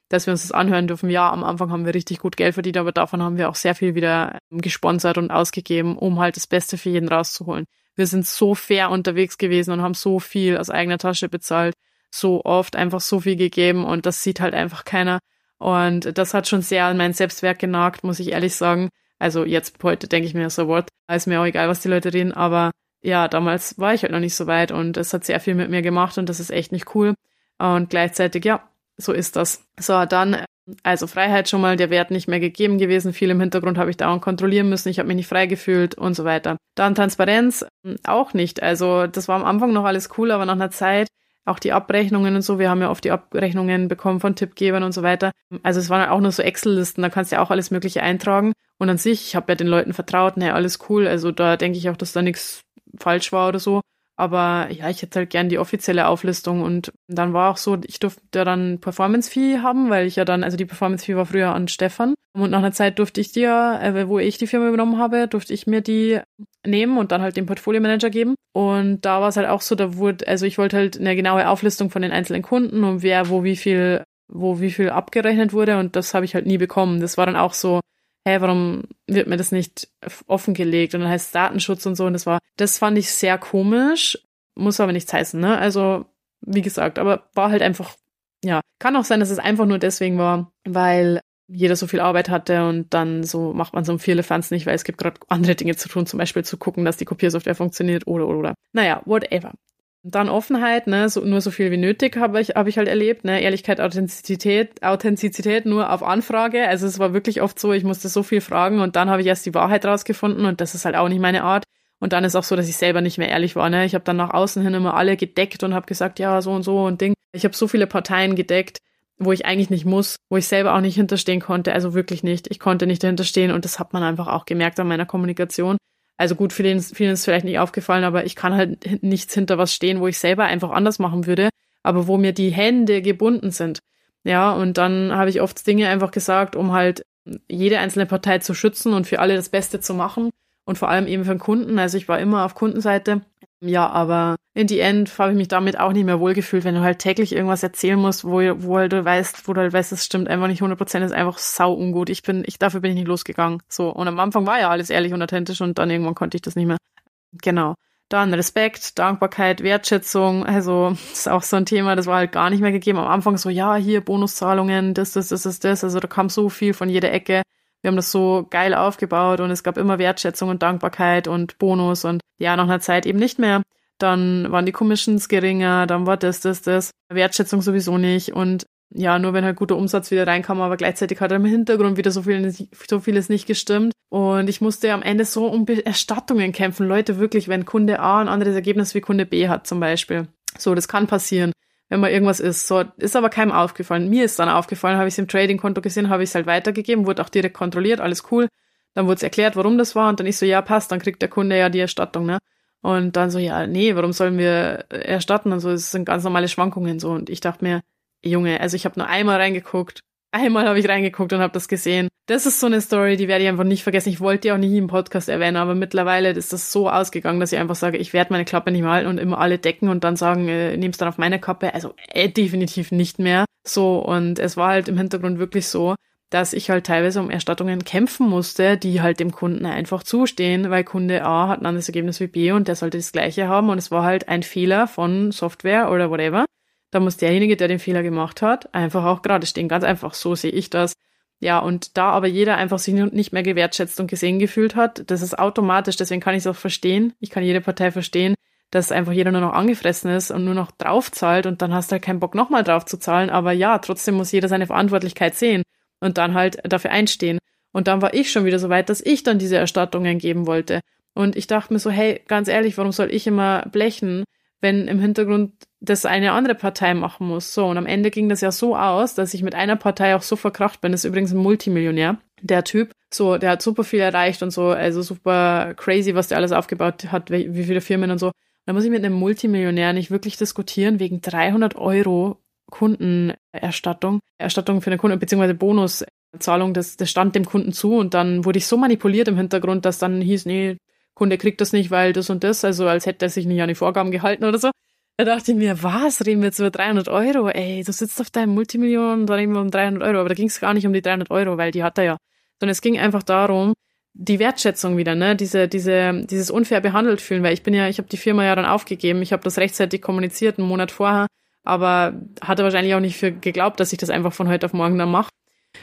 dass wir uns das anhören dürfen. Ja, am Anfang haben wir richtig gut Geld verdient, aber davon haben wir auch sehr viel wieder gesponsert und ausgegeben, um halt das Beste für jeden rauszuholen. Wir sind so fair unterwegs gewesen und haben so viel aus eigener Tasche bezahlt, so oft einfach so viel gegeben und das sieht halt einfach keiner. Und das hat schon sehr an mein Selbstwert genagt, muss ich ehrlich sagen. Also jetzt heute denke ich mir so, what, ist mir auch egal, was die Leute reden, aber ja, damals war ich halt noch nicht so weit und es hat sehr viel mit mir gemacht und das ist echt nicht cool. Und gleichzeitig, ja, so ist das. So, dann, also Freiheit schon mal, der Wert nicht mehr gegeben gewesen. Viel im Hintergrund habe ich dauernd kontrollieren müssen. Ich habe mich nicht frei gefühlt und so weiter. Dann Transparenz auch nicht. Also das war am Anfang noch alles cool, aber nach einer Zeit auch die Abrechnungen und so. Wir haben ja oft die Abrechnungen bekommen von Tippgebern und so weiter. Also es waren auch nur so Excel-Listen. Da kannst du ja auch alles Mögliche eintragen. Und an sich, ich habe ja den Leuten vertraut. Naja, alles cool. Also da denke ich auch, dass da nichts falsch war oder so. Aber ja, ich hätte halt gern die offizielle Auflistung und dann war auch so, ich durfte dann Performance-Fee haben, weil ich ja dann, also die Performance-Fee war früher an Stefan und nach einer Zeit durfte ich die ja, äh, wo ich die Firma übernommen habe, durfte ich mir die nehmen und dann halt dem Portfolio-Manager geben und da war es halt auch so, da wurde, also ich wollte halt eine genaue Auflistung von den einzelnen Kunden und wer wo wie viel, wo wie viel abgerechnet wurde und das habe ich halt nie bekommen. Das war dann auch so, hey, warum wird mir das nicht offengelegt? Und dann heißt es Datenschutz und so. Und das war, das fand ich sehr komisch. Muss aber nichts heißen, ne? Also, wie gesagt, aber war halt einfach, ja. Kann auch sein, dass es einfach nur deswegen war, weil jeder so viel Arbeit hatte und dann so macht man so ein Vierlefanz nicht, weil es gibt gerade andere Dinge zu tun, zum Beispiel zu gucken, dass die Kopiersoftware funktioniert oder, oder, oder. Naja, whatever. Dann Offenheit, ne, so, nur so viel wie nötig habe ich, habe ich halt erlebt, ne, Ehrlichkeit, Authentizität, Authentizität nur auf Anfrage, also es war wirklich oft so, ich musste so viel fragen und dann habe ich erst die Wahrheit rausgefunden und das ist halt auch nicht meine Art und dann ist auch so, dass ich selber nicht mehr ehrlich war, ne, ich habe dann nach außen hin immer alle gedeckt und habe gesagt, ja, so und so und Ding, ich habe so viele Parteien gedeckt, wo ich eigentlich nicht muss, wo ich selber auch nicht hinterstehen konnte, also wirklich nicht, ich konnte nicht dahinterstehen und das hat man einfach auch gemerkt an meiner Kommunikation. Also gut, vielen, vielen ist vielleicht nicht aufgefallen, aber ich kann halt nichts hinter was stehen, wo ich selber einfach anders machen würde, aber wo mir die Hände gebunden sind. Ja, und dann habe ich oft Dinge einfach gesagt, um halt jede einzelne Partei zu schützen und für alle das Beste zu machen und vor allem eben für den Kunden. Also ich war immer auf Kundenseite. Ja, aber in die End habe ich mich damit auch nicht mehr wohlgefühlt, wenn du halt täglich irgendwas erzählen musst, wo, wo halt du weißt, wo du halt weißt, es stimmt einfach nicht hundert Prozent, ist einfach sau ungut. Ich bin, ich, dafür bin ich nicht losgegangen. So. Und am Anfang war ja alles ehrlich und authentisch und dann irgendwann konnte ich das nicht mehr. Genau. Dann Respekt, Dankbarkeit, Wertschätzung, also das ist auch so ein Thema, das war halt gar nicht mehr gegeben. Am Anfang so, ja, hier Bonuszahlungen, das, das, das, das, das, also da kam so viel von jeder Ecke. Wir haben das so geil aufgebaut und es gab immer Wertschätzung und Dankbarkeit und Bonus und ja, nach einer Zeit eben nicht mehr. Dann waren die Commissions geringer, dann war das, das, das. Wertschätzung sowieso nicht und ja, nur wenn halt guter Umsatz wieder reinkam, aber gleichzeitig hat im Hintergrund wieder so viel, so vieles nicht gestimmt und ich musste am Ende so um Erstattungen kämpfen. Leute, wirklich, wenn Kunde A ein anderes Ergebnis wie Kunde B hat zum Beispiel. So, das kann passieren, wenn mal irgendwas ist. So, ist aber keinem aufgefallen. Mir ist dann aufgefallen, habe ich es im Trading-Konto gesehen, habe ich es halt weitergegeben, wurde auch direkt kontrolliert, alles cool. Dann wurde es erklärt, warum das war und dann ich so, ja, passt, dann kriegt der Kunde ja die Erstattung, ne? Und dann so, ja, nee, warum sollen wir erstatten? Und so, es sind ganz normale Schwankungen so. Und ich dachte mir, Junge, also ich habe nur einmal reingeguckt, einmal habe ich reingeguckt und habe das gesehen. Das ist so eine Story, die werde ich einfach nicht vergessen. Ich wollte die auch nie im Podcast erwähnen, aber mittlerweile ist das so ausgegangen, dass ich einfach sage, ich werde meine Klappe nicht mehr halten und immer alle decken und dann sagen, äh, nehm's dann auf meine Kappe. Also äh, definitiv nicht mehr. So, und es war halt im Hintergrund wirklich so, dass ich halt teilweise um Erstattungen kämpfen musste, die halt dem Kunden einfach zustehen, weil Kunde A hat ein anderes Ergebnis wie B und der sollte das gleiche haben und es war halt ein Fehler von Software oder whatever. Da muss derjenige, der den Fehler gemacht hat, einfach auch gerade stehen. Ganz einfach, so sehe ich das. Ja, und da aber jeder einfach sich nicht mehr gewertschätzt und gesehen gefühlt hat, das ist automatisch, deswegen kann ich es auch verstehen. Ich kann jede Partei verstehen, dass einfach jeder nur noch angefressen ist und nur noch draufzahlt und dann hast du halt keinen Bock, nochmal drauf zu zahlen. Aber ja, trotzdem muss jeder seine Verantwortlichkeit sehen und dann halt dafür einstehen. Und dann war ich schon wieder so weit, dass ich dann diese Erstattungen geben wollte. Und ich dachte mir so, hey, ganz ehrlich, warum soll ich immer blechen, wenn im Hintergrund das eine andere Partei machen muss. So, und am Ende ging das ja so aus, dass ich mit einer Partei auch so verkracht bin. Das ist übrigens ein Multimillionär, der Typ. So, der hat super viel erreicht und so, also super crazy, was der alles aufgebaut hat, wie, wie viele Firmen und so. Und da muss ich mit einem Multimillionär nicht wirklich diskutieren wegen dreihundert Euro Kundenerstattung, Erstattung für den Kunden, beziehungsweise Bonuszahlung, das, das stand dem Kunden zu und dann wurde ich so manipuliert im Hintergrund, dass dann hieß, nee, Kunde kriegt das nicht, weil das und das, also als hätte er sich nicht an die Vorgaben gehalten oder so. Da dachte ich mir, was, reden wir jetzt über dreihundert Euro? Ey, du sitzt auf deinem Multimillionen, da reden wir um dreihundert Euro. Aber da ging es gar nicht um die dreihundert Euro, weil die hat er ja. Sondern es ging einfach darum, die Wertschätzung wieder, ne, diese, diese, dieses unfair behandelt fühlen, weil ich bin ja, ich habe die Firma ja dann aufgegeben, ich habe das rechtzeitig kommuniziert, einen Monat vorher, aber hatte wahrscheinlich auch nicht für geglaubt, dass ich das einfach von heute auf morgen dann mache.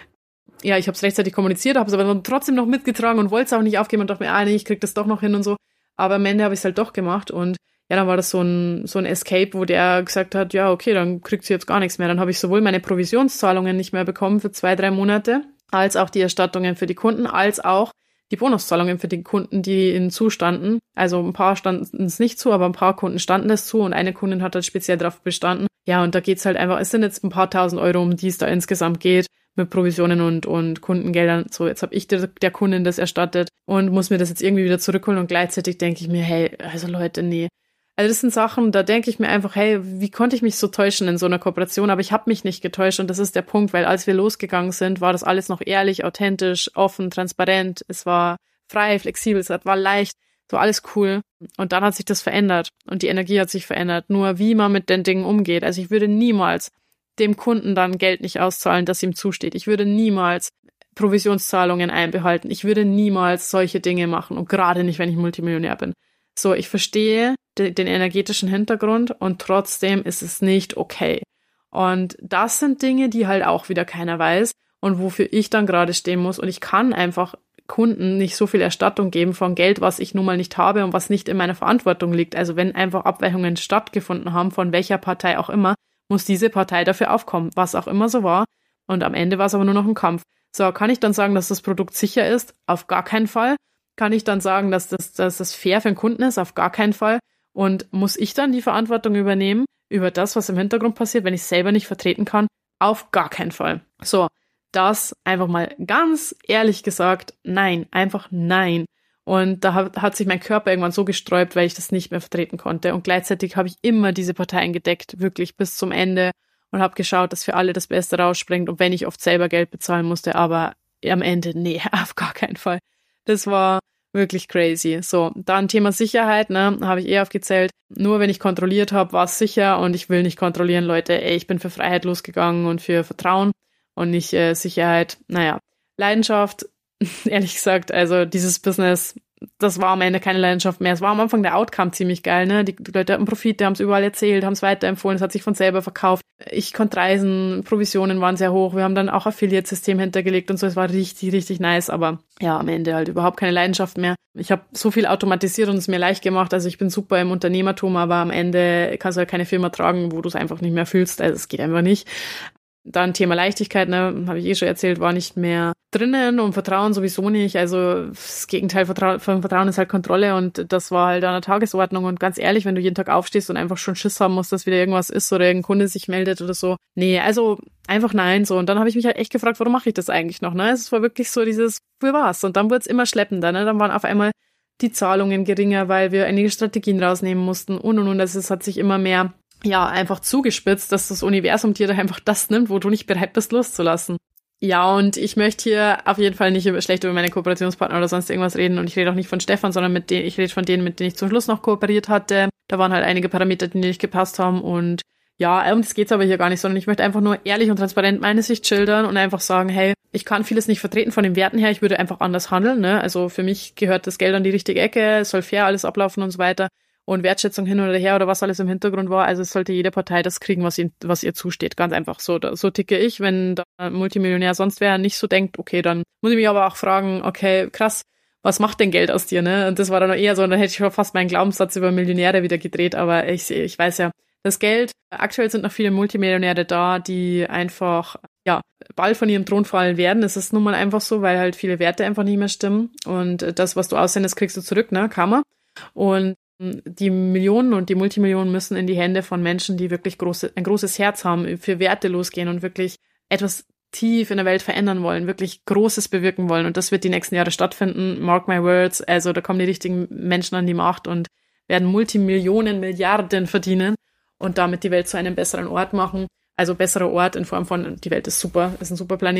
Ja, ich habe es rechtzeitig kommuniziert, habe es aber dann trotzdem noch mitgetragen und wollte es auch nicht aufgeben und dachte mir, ah nee, ich krieg das doch noch hin und so. Aber am Ende habe ich es halt doch gemacht und ja, dann war das so ein so ein Escape, wo der gesagt hat, ja, okay, dann kriegt sie jetzt gar nichts mehr. Dann habe ich sowohl meine Provisionszahlungen nicht mehr bekommen für zwei, drei Monate, als auch die Erstattungen für die Kunden, als auch die Bonuszahlungen für die Kunden, die ihnen zustanden. Also ein paar standen es nicht zu, aber ein paar Kunden standen es zu und eine Kundin hat halt speziell darauf bestanden. Ja, und da geht's halt einfach, es sind jetzt ein paar tausend Euro, um die es da insgesamt geht, mit Provisionen und und Kundengeldern. So, jetzt habe ich der, der Kundin das erstattet und muss mir das jetzt irgendwie wieder zurückholen und gleichzeitig denke ich mir, hey, also Leute, nee. Also das sind Sachen, da denke ich mir einfach, hey, wie konnte ich mich so täuschen in so einer Kooperation? Aber ich habe mich nicht getäuscht und das ist der Punkt, weil als wir losgegangen sind, war das alles noch ehrlich, authentisch, offen, transparent. Es war frei, flexibel, es war leicht, so alles cool. Und dann hat sich das verändert und die Energie hat sich verändert. Nur wie man mit den Dingen umgeht. Also ich würde niemals dem Kunden dann Geld nicht auszahlen, das ihm zusteht. Ich würde niemals Provisionszahlungen einbehalten. Ich würde niemals solche Dinge machen und gerade nicht, wenn ich Multimillionär bin. So, ich verstehe de- den energetischen Hintergrund und trotzdem ist es nicht okay. Und das sind Dinge, die halt auch wieder keiner weiß und wofür ich dann gerade stehen muss. Und ich kann einfach Kunden nicht so viel Erstattung geben von Geld, was ich nun mal nicht habe und was nicht in meiner Verantwortung liegt. Also wenn einfach Abweichungen stattgefunden haben, von welcher Partei auch immer, muss diese Partei dafür aufkommen, was auch immer so war. Und am Ende war es aber nur noch ein Kampf. So, kann ich dann sagen, dass das Produkt sicher ist? Auf gar keinen Fall. Kann ich dann sagen, dass das, dass das fair für den Kunden ist? Auf gar keinen Fall. Und muss ich dann die Verantwortung übernehmen über das, was im Hintergrund passiert, wenn ich es selber nicht vertreten kann? Auf gar keinen Fall. So, das einfach mal ganz ehrlich gesagt, nein, einfach nein. Und da hat, hat sich mein Körper irgendwann so gesträubt, weil ich das nicht mehr vertreten konnte. Und gleichzeitig habe ich immer diese Parteien gedeckt, wirklich bis zum Ende und habe geschaut, dass für alle das Beste rausspringt. Und wenn ich oft selber Geld bezahlen musste, aber am Ende, nee, auf gar keinen Fall. Das war wirklich crazy. So, dann Thema Sicherheit, ne, habe ich eh aufgezählt. Nur wenn ich kontrolliert habe, war es sicher und ich will nicht kontrollieren, Leute. Ey, ich bin für Freiheit losgegangen und für Vertrauen und nicht äh, Sicherheit. Naja, Leidenschaft, ehrlich gesagt, also dieses Business, das war am Ende keine Leidenschaft mehr. Es war am Anfang der Outcome ziemlich geil, ne? Die, die Leute hatten Profit, die haben es überall erzählt, haben es weiterempfohlen, es hat sich von selber verkauft. Ich konnte reisen, Provisionen waren sehr hoch. Wir haben dann auch Affiliate-System hintergelegt und so. Es war richtig, richtig nice, aber ja, am Ende halt überhaupt keine Leidenschaft mehr. Ich habe so viel automatisiert und es mir leicht gemacht. Also ich bin super im Unternehmertum, aber am Ende kannst du halt keine Firma tragen, wo du es einfach nicht mehr fühlst. Also es geht einfach nicht. Dann Thema Leichtigkeit, ne, habe ich eh schon erzählt, war nicht mehr drinnen und Vertrauen sowieso nicht. Also das Gegenteil Vertra- von Vertrauen ist halt Kontrolle und das war halt an der Tagesordnung. Und ganz ehrlich, wenn du jeden Tag aufstehst und einfach schon Schiss haben musst, dass wieder irgendwas ist oder irgendein Kunde sich meldet oder so. Nee, also einfach nein, so. Und dann habe ich mich halt echt gefragt, warum mache ich das eigentlich noch, ne? Es war wirklich so dieses, für was? Und dann wurde es immer schleppender, ne? Dann waren auf einmal die Zahlungen geringer, weil wir einige Strategien rausnehmen mussten und und und. Also es hat sich immer mehr ja, einfach zugespitzt, dass das Universum dir da einfach das nimmt, wo du nicht bereit bist, loszulassen. Ja, und ich möchte hier auf jeden Fall nicht über, schlecht über meine Kooperationspartner oder sonst irgendwas reden und ich rede auch nicht von Stefan, sondern mit denen, ich rede von denen, mit denen ich zum Schluss noch kooperiert hatte. Da waren halt einige Parameter, die nicht gepasst haben und ja, um das geht's aber hier gar nicht, sondern ich möchte einfach nur ehrlich und transparent meine Sicht schildern und einfach sagen, hey, ich kann vieles nicht vertreten von den Werten her, ich würde einfach anders handeln, ne? Also für mich gehört das Geld an die richtige Ecke, es soll fair alles ablaufen und so weiter. Und Wertschätzung hin oder her oder was alles im Hintergrund war. Also es sollte jede Partei das kriegen, was ihr, was ihr zusteht. Ganz einfach so. So ticke ich. Wenn da ein Multimillionär sonst wer nicht so denkt, okay, dann muss ich mich aber auch fragen, okay, krass, was macht denn Geld aus dir, ne? Und das war dann noch eher so, und dann hätte ich schon fast meinen Glaubenssatz über Millionäre wieder gedreht. Aber ich, ich weiß ja, das Geld, aktuell sind noch viele Multimillionäre da, die einfach, ja, bald von ihrem Thron fallen werden. Es ist nun mal einfach so, weil halt viele Werte einfach nicht mehr stimmen. Und das, was du aussendest, kriegst du zurück, ne? Karma. Und die Millionen und die Multimillionen müssen in die Hände von Menschen, die wirklich große, ein großes Herz haben, für Werte losgehen und wirklich etwas tief in der Welt verändern wollen, wirklich Großes bewirken wollen. Und das wird die nächsten Jahre stattfinden. Mark my words. Also da kommen die richtigen Menschen an die Macht und werden Multimillionen, Milliarden verdienen und damit die Welt zu einem besseren Ort machen. Also besserer Ort in Form von, die Welt ist super, ist ein super Planet.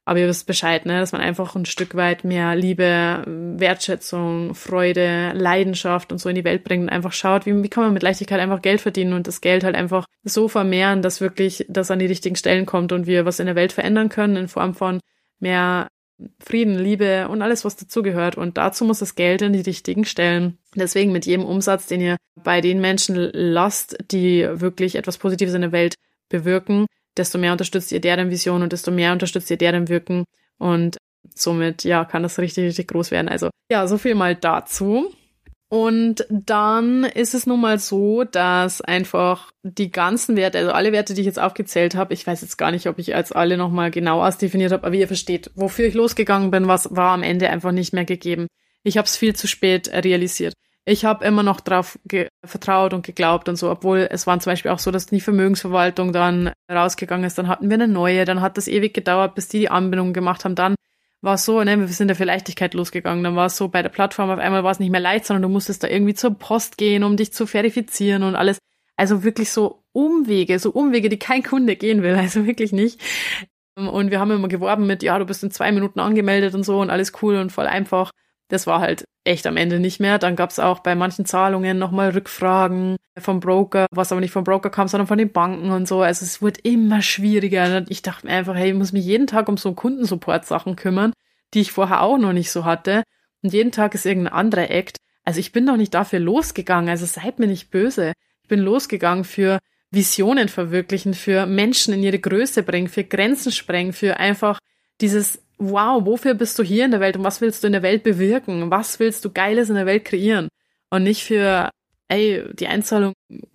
Aber ihr wisst Bescheid, ne, dass man einfach ein Stück weit mehr Liebe, Wertschätzung, Freude, Leidenschaft und so in die Welt bringt und einfach schaut, wie, wie kann man mit Leichtigkeit einfach Geld verdienen und das Geld halt einfach so vermehren, dass wirklich das an die richtigen Stellen kommt und wir was in der Welt verändern können in Form von mehr Frieden, Liebe und alles, was dazugehört. Und dazu muss das Geld an die richtigen Stellen. Deswegen mit jedem Umsatz, den ihr bei den Menschen lasst, die wirklich etwas Positives in der Welt bewirken, desto mehr unterstützt ihr deren Vision und desto mehr unterstützt ihr deren Wirken und somit, ja, kann das richtig, richtig groß werden. Also, ja, so viel mal dazu. Und dann ist es nun mal so, dass einfach die ganzen Werte, also alle Werte, die ich jetzt aufgezählt habe, ich weiß jetzt gar nicht, ob ich als alle nochmal genau ausdefiniert habe, aber ihr versteht, wofür ich losgegangen bin, was war am Ende einfach nicht mehr gegeben. Ich habe es viel zu spät realisiert. Ich habe immer noch drauf ge- vertraut und geglaubt und so, obwohl es war zum Beispiel auch so, dass die Vermögensverwaltung dann rausgegangen ist, dann hatten wir eine neue, dann hat das ewig gedauert, bis die die Anbindung gemacht haben, dann war es so, ne, wir sind ja für Leichtigkeit losgegangen, dann war es so, bei der Plattform auf einmal war es nicht mehr leicht, sondern du musstest da irgendwie zur Post gehen, um dich zu verifizieren und alles, also wirklich so Umwege, so Umwege, die kein Kunde gehen will, also wirklich nicht. Und wir haben immer geworben mit, ja, du bist in zwei Minuten angemeldet und so und alles cool und voll einfach. Das war halt echt am Ende nicht mehr. Dann gab es auch bei manchen Zahlungen nochmal Rückfragen vom Broker, was aber nicht vom Broker kam, sondern von den Banken und so. Also es wurde immer schwieriger. Und ich dachte mir einfach, hey, ich muss mich jeden Tag um so Kundensupport-Sachen kümmern, die ich vorher auch noch nicht so hatte. Und jeden Tag ist irgendein anderer Act. Also ich bin doch nicht dafür losgegangen. Also seid mir nicht böse. Ich bin losgegangen für Visionen verwirklichen, für Menschen in ihre Größe bringen, für Grenzen sprengen, für einfach dieses wow, wofür bist du hier in der Welt und was willst du in der Welt bewirken? Was willst du Geiles in der Welt kreieren? Und nicht für, ey, die Einzahlung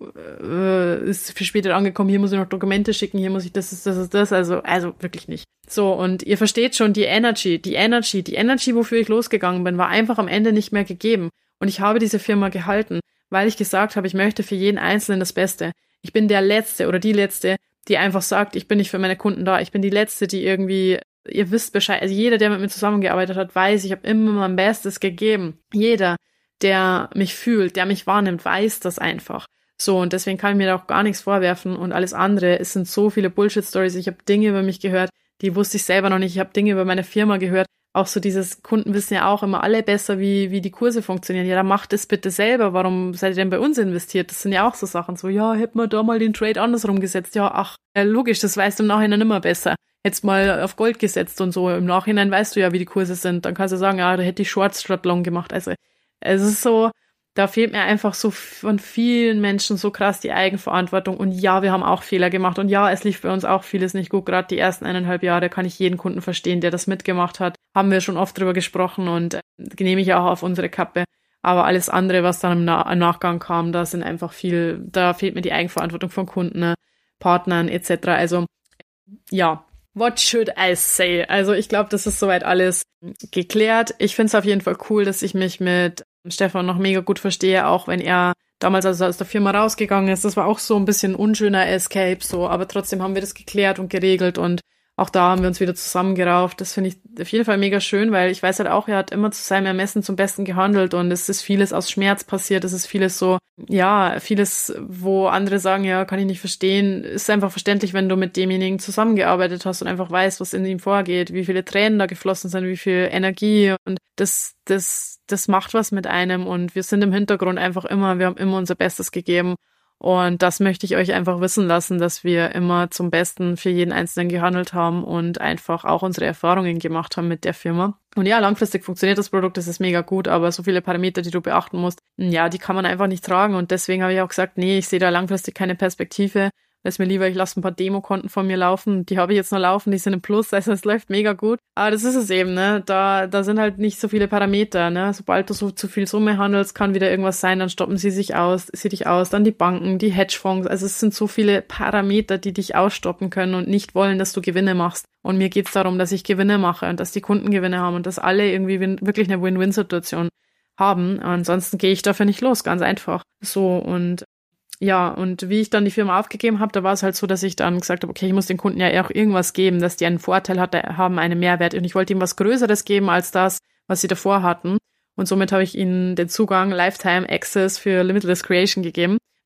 äh, ist für später angekommen, hier muss ich noch Dokumente schicken, hier muss ich das, das, das, das, also, also wirklich nicht. So, und ihr versteht schon, die Energy, die Energy, die Energy, wofür ich losgegangen bin, war einfach am Ende nicht mehr gegeben. Und ich habe diese Firma gehalten, weil ich gesagt habe, ich möchte für jeden Einzelnen das Beste. Ich bin der Letzte oder die Letzte, die einfach sagt, ich bin nicht für meine Kunden da. Ich bin die Letzte, die irgendwie, ihr wisst Bescheid, also jeder, der mit mir zusammengearbeitet hat, weiß, ich habe immer mein Bestes gegeben. Jeder, der mich fühlt, der mich wahrnimmt, weiß das einfach. So, und deswegen kann ich mir da auch gar nichts vorwerfen und alles andere. Es sind so viele Bullshit-Stories. Ich habe Dinge über mich gehört, die wusste ich selber noch nicht. Ich habe Dinge über meine Firma gehört. Auch so dieses, Kunden wissen ja auch immer alle besser, wie wie die Kurse funktionieren. Ja, dann macht es bitte selber. Warum seid ihr denn bei uns investiert? Das sind ja auch so Sachen. So, ja, hätten wir da mal den Trade andersrum gesetzt. Ja, ach, ja, logisch, das weißt du im Nachhinein immer besser. Hättest mal auf Gold gesetzt und so. Im Nachhinein weißt du ja, wie die Kurse sind. Dann kannst du sagen, ja, da hätte ich Short statt Long gemacht. Also, es ist so, da fehlt mir einfach so von vielen Menschen so krass die Eigenverantwortung. Und ja, wir haben auch Fehler gemacht. Und ja, es lief bei uns auch vieles nicht gut. Gerade die ersten eineinhalb Jahre kann ich jeden Kunden verstehen, der das mitgemacht hat. Haben wir schon oft drüber gesprochen und nehme ich auch auf unsere Kappe. Aber alles andere, was dann im, Na- im Nachgang kam, da sind einfach viel, da fehlt mir die Eigenverantwortung von Kunden, ne, Partnern et cetera. Also, ja. What should I say? Also ich glaube, das ist soweit alles geklärt. Ich finde es auf jeden Fall cool, dass ich mich mit Stefan noch mega gut verstehe, auch wenn er damals also aus der Firma rausgegangen ist. Das war auch so ein bisschen unschöner Escape, so, aber trotzdem haben wir das geklärt und geregelt und auch da haben wir uns wieder zusammengerauft. Das finde ich auf jeden Fall mega schön, weil ich weiß halt auch, er hat immer zu seinem Ermessen zum Besten gehandelt und es ist vieles aus Schmerz passiert. Es ist vieles so, ja, vieles, wo andere sagen, ja, kann ich nicht verstehen. Ist einfach verständlich, wenn du mit demjenigen zusammengearbeitet hast und einfach weißt, was in ihm vorgeht, wie viele Tränen da geflossen sind, wie viel Energie und das, das, das macht was mit einem und wir sind im Hintergrund einfach immer, wir haben immer unser Bestes gegeben. Und das möchte ich euch einfach wissen lassen, dass wir immer zum Besten für jeden Einzelnen gehandelt haben und einfach auch unsere Erfahrungen gemacht haben mit der Firma. Und ja, langfristig funktioniert das Produkt, das ist mega gut, aber so viele Parameter, die du beachten musst, ja, die kann man einfach nicht tragen. Und deswegen habe ich auch gesagt, nee, ich sehe da langfristig keine Perspektive. Das ist mir lieber, ich lasse ein paar Demokonten von mir laufen. Die habe ich jetzt noch laufen, die sind im Plus, also es läuft mega gut. Aber das ist es eben, ne? Da, da sind halt nicht so viele Parameter, ne? Sobald du so zu viel Summe handelst, kann wieder irgendwas sein, dann stoppen sie sich aus, sie dich aus, dann die Banken, die Hedgefonds. Also es sind so viele Parameter, die dich ausstoppen können und nicht wollen, dass du Gewinne machst. Und mir geht's darum, dass ich Gewinne mache und dass die Kunden Gewinne haben und dass alle irgendwie win- wirklich eine Win-Win-Situation haben. Ansonsten gehe ich dafür nicht los, ganz einfach. So, und ja, und wie ich dann die Firma aufgegeben habe, da war es halt so, dass ich dann gesagt habe, okay, ich muss den Kunden ja auch irgendwas geben, dass die einen Vorteil hat, haben einen Mehrwert. Und ich wollte ihm was Größeres geben als das, was sie davor hatten. Und somit habe ich ihnen den Zugang Lifetime Access für Limitless Creation gegeben,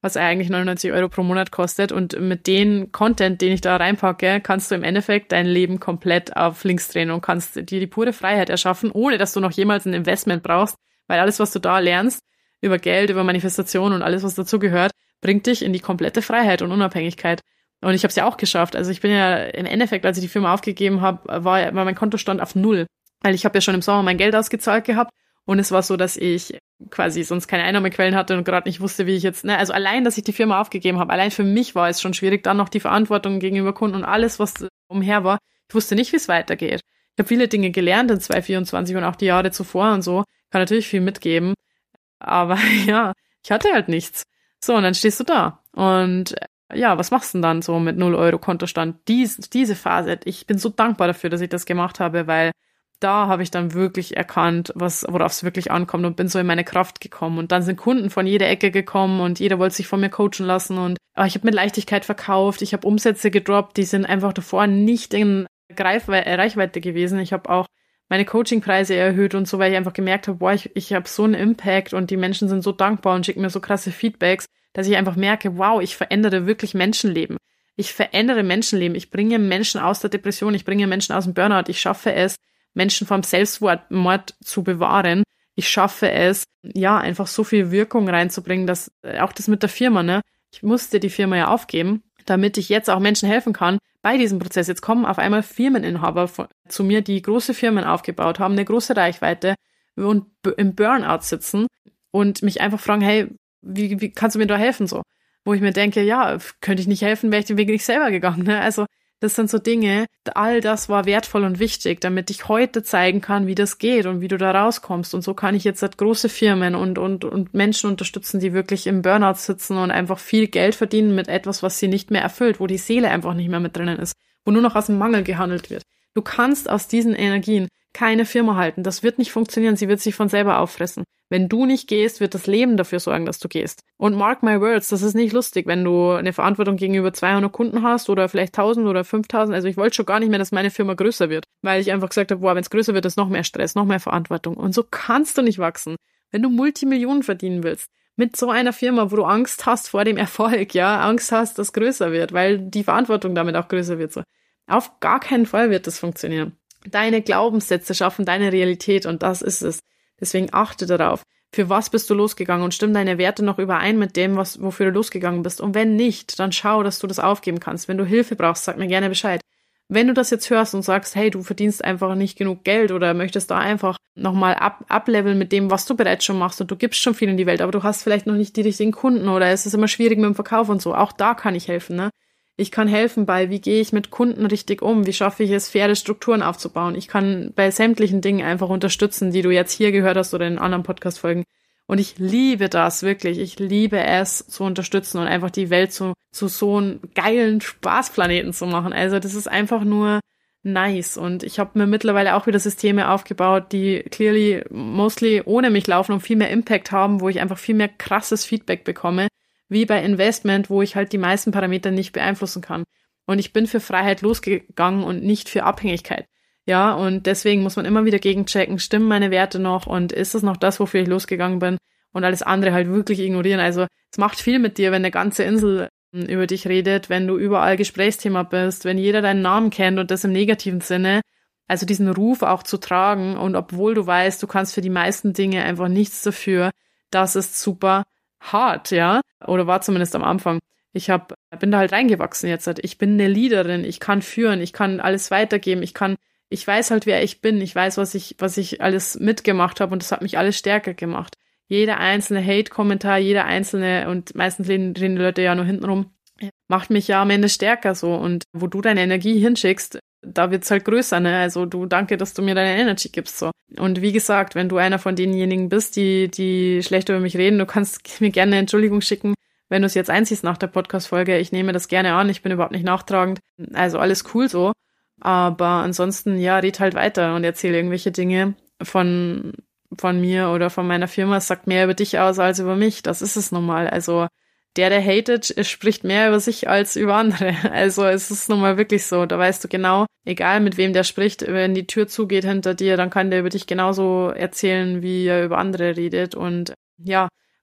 was eigentlich neunundneunzig Euro pro Monat kostet. Und mit dem Content, den ich da reinpacke, kannst du im Endeffekt dein Leben komplett auf links drehen und kannst dir die pure Freiheit erschaffen, ohne dass du noch jemals ein Investment brauchst, weil alles, was du da lernst, über Geld, über Manifestation und alles, was dazu gehört, bringt dich in die komplette Freiheit und Unabhängigkeit. Und ich habe es ja auch geschafft. Also ich bin ja im Endeffekt, als ich die Firma aufgegeben habe, war, war mein Kontostand auf null. Weil ich habe ja schon im Sommer mein Geld ausgezahlt gehabt und es war so, dass ich quasi sonst keine Einnahmequellen hatte und gerade nicht wusste, wie ich jetzt, ne, also allein, dass ich die Firma aufgegeben habe, allein für mich war es schon schwierig, dann noch die Verantwortung gegenüber Kunden und alles, was umher war. Ich wusste nicht, wie es weitergeht. Ich habe viele Dinge gelernt in zwanzig vierundzwanzig und auch die Jahre zuvor und so. Kann natürlich viel mitgeben, aber ja, ich hatte halt nichts. So, und dann stehst du da und ja, was machst du denn dann so mit null Euro Kontostand? Dies, diese Phase, ich bin so dankbar dafür, dass ich das gemacht habe, weil da habe ich dann wirklich erkannt, was, worauf es wirklich ankommt und bin so in meine Kraft gekommen. Und dann sind Kunden von jeder Ecke gekommen und jeder wollte sich von mir coachen lassen und oh, ich habe mit Leichtigkeit verkauft, ich habe Umsätze gedroppt, die sind einfach davor nicht in Greifwe- Reichweite gewesen. Ich habe auch meine Coachingpreise erhöht und so, weil ich einfach gemerkt habe, boah, ich, ich habe so einen Impact und die Menschen sind so dankbar und schicken mir so krasse Feedbacks, dass ich einfach merke, wow, ich verändere wirklich Menschenleben. Ich verändere Menschenleben. Ich bringe Menschen aus der Depression, ich bringe Menschen aus dem Burnout. Ich schaffe es, Menschen vom Selbstmord zu bewahren. Ich schaffe es, ja, einfach so viel Wirkung reinzubringen, dass auch das mit der Firma, ne? Ich musste die Firma ja aufgeben, damit ich jetzt auch Menschen helfen kann bei diesem Prozess. Jetzt kommen auf einmal Firmeninhaber von, zu mir, die große Firmen aufgebaut haben, eine große Reichweite und im Burnout sitzen und mich einfach fragen, hey, wie, wie kannst du mir da helfen so? Wo ich mir denke, ja, könnte ich nicht helfen, wäre ich den Weg nicht selber gegangen, ne? Also das sind so Dinge, all das war wertvoll und wichtig, damit ich heute zeigen kann, wie das geht und wie du da rauskommst. Und so kann ich jetzt halt große Firmen und, und, und Menschen unterstützen, die wirklich im Burnout sitzen und einfach viel Geld verdienen mit etwas, was sie nicht mehr erfüllt, wo die Seele einfach nicht mehr mit drinnen ist, wo nur noch aus dem Mangel gehandelt wird. Du kannst aus diesen Energien keine Firma halten. Das wird nicht funktionieren. Sie wird sich von selber auffressen. Wenn du nicht gehst, wird das Leben dafür sorgen, dass du gehst. Und mark my words, das ist nicht lustig, wenn du eine Verantwortung gegenüber zweihundert Kunden hast oder vielleicht tausend oder fünftausend. Also ich wollte schon gar nicht mehr, dass meine Firma größer wird, weil ich einfach gesagt habe, boah, wenn es größer wird, ist noch mehr Stress, noch mehr Verantwortung. Und so kannst du nicht wachsen. Wenn du Multimillionen verdienen willst, mit so einer Firma, wo du Angst hast vor dem Erfolg, ja, Angst hast, dass es größer wird, weil die Verantwortung damit auch größer wird, so. Auf gar keinen Fall wird das funktionieren. Deine Glaubenssätze schaffen deine Realität und das ist es. Deswegen achte darauf, für was bist du losgegangen und stimm deine Werte noch überein mit dem, was, wofür du losgegangen bist. Und wenn nicht, dann schau, dass du das aufgeben kannst. Wenn du Hilfe brauchst, sag mir gerne Bescheid. Wenn du das jetzt hörst und sagst, hey, du verdienst einfach nicht genug Geld oder möchtest da einfach nochmal up, upleveln mit dem, was du bereits schon machst und du gibst schon viel in die Welt, aber du hast vielleicht noch nicht die richtigen Kunden oder es ist immer schwierig mit dem Verkauf und so. Auch da kann ich helfen, ne? Ich kann helfen bei, wie gehe ich mit Kunden richtig um, wie schaffe ich es, faire Strukturen aufzubauen. Ich kann bei sämtlichen Dingen einfach unterstützen, die du jetzt hier gehört hast oder in anderen Podcast-Folgen. Und ich liebe das, wirklich. Ich liebe es, zu unterstützen und einfach die Welt zu, zu so einem geilen Spaßplaneten zu machen. Also das ist einfach nur nice. Und ich habe mir mittlerweile auch wieder Systeme aufgebaut, die clearly mostly ohne mich laufen und viel mehr Impact haben, wo ich einfach viel mehr krasses Feedback bekomme, wie bei Investment, wo ich halt die meisten Parameter nicht beeinflussen kann. Und ich bin für Freiheit losgegangen und nicht für Abhängigkeit. Ja, und deswegen muss man immer wieder gegenchecken, stimmen meine Werte noch und ist es noch das, wofür ich losgegangen bin und alles andere halt wirklich ignorieren. Also es macht viel mit dir, wenn eine ganze Insel über dich redet, wenn du überall Gesprächsthema bist, wenn jeder deinen Namen kennt und das im negativen Sinne. Also diesen Ruf auch zu tragen und obwohl du weißt, du kannst für die meisten Dinge einfach nichts dafür, das ist super hart, ja, oder war zumindest am Anfang. Ich hab, bin da halt reingewachsen jetzt. Ich bin eine Leaderin, ich kann führen, ich kann alles weitergeben, ich kann, ich weiß halt, wer ich bin, ich weiß, was ich, was ich alles mitgemacht habe und das hat mich alles stärker gemacht. Jeder einzelne Hate-Kommentar, jeder einzelne, und meistens reden die Leute ja nur hintenrum, macht mich ja am Ende stärker so und wo du deine Energie hinschickst, da wird's halt größer, ne? Also du, danke, dass du mir deine Energy gibst, so. Und wie gesagt, wenn du einer von denjenigen bist, die, die schlecht über mich reden, du kannst mir gerne eine Entschuldigung schicken, wenn du es jetzt einziehst nach der Podcast-Folge. Ich nehme das gerne an, ich bin überhaupt nicht nachtragend. Also alles cool so. Aber ansonsten, ja, red halt weiter und erzähl irgendwelche Dinge von, von mir oder von meiner Firma. Es sagt mehr über dich aus als über mich. Das ist es nun mal. Also, der, der hatet, spricht mehr über sich als über andere. Also es ist nun mal wirklich so, da weißt du genau, egal mit wem der spricht, wenn die Tür zugeht hinter dir, dann kann der über dich genauso erzählen, wie er über andere redet. Und ja,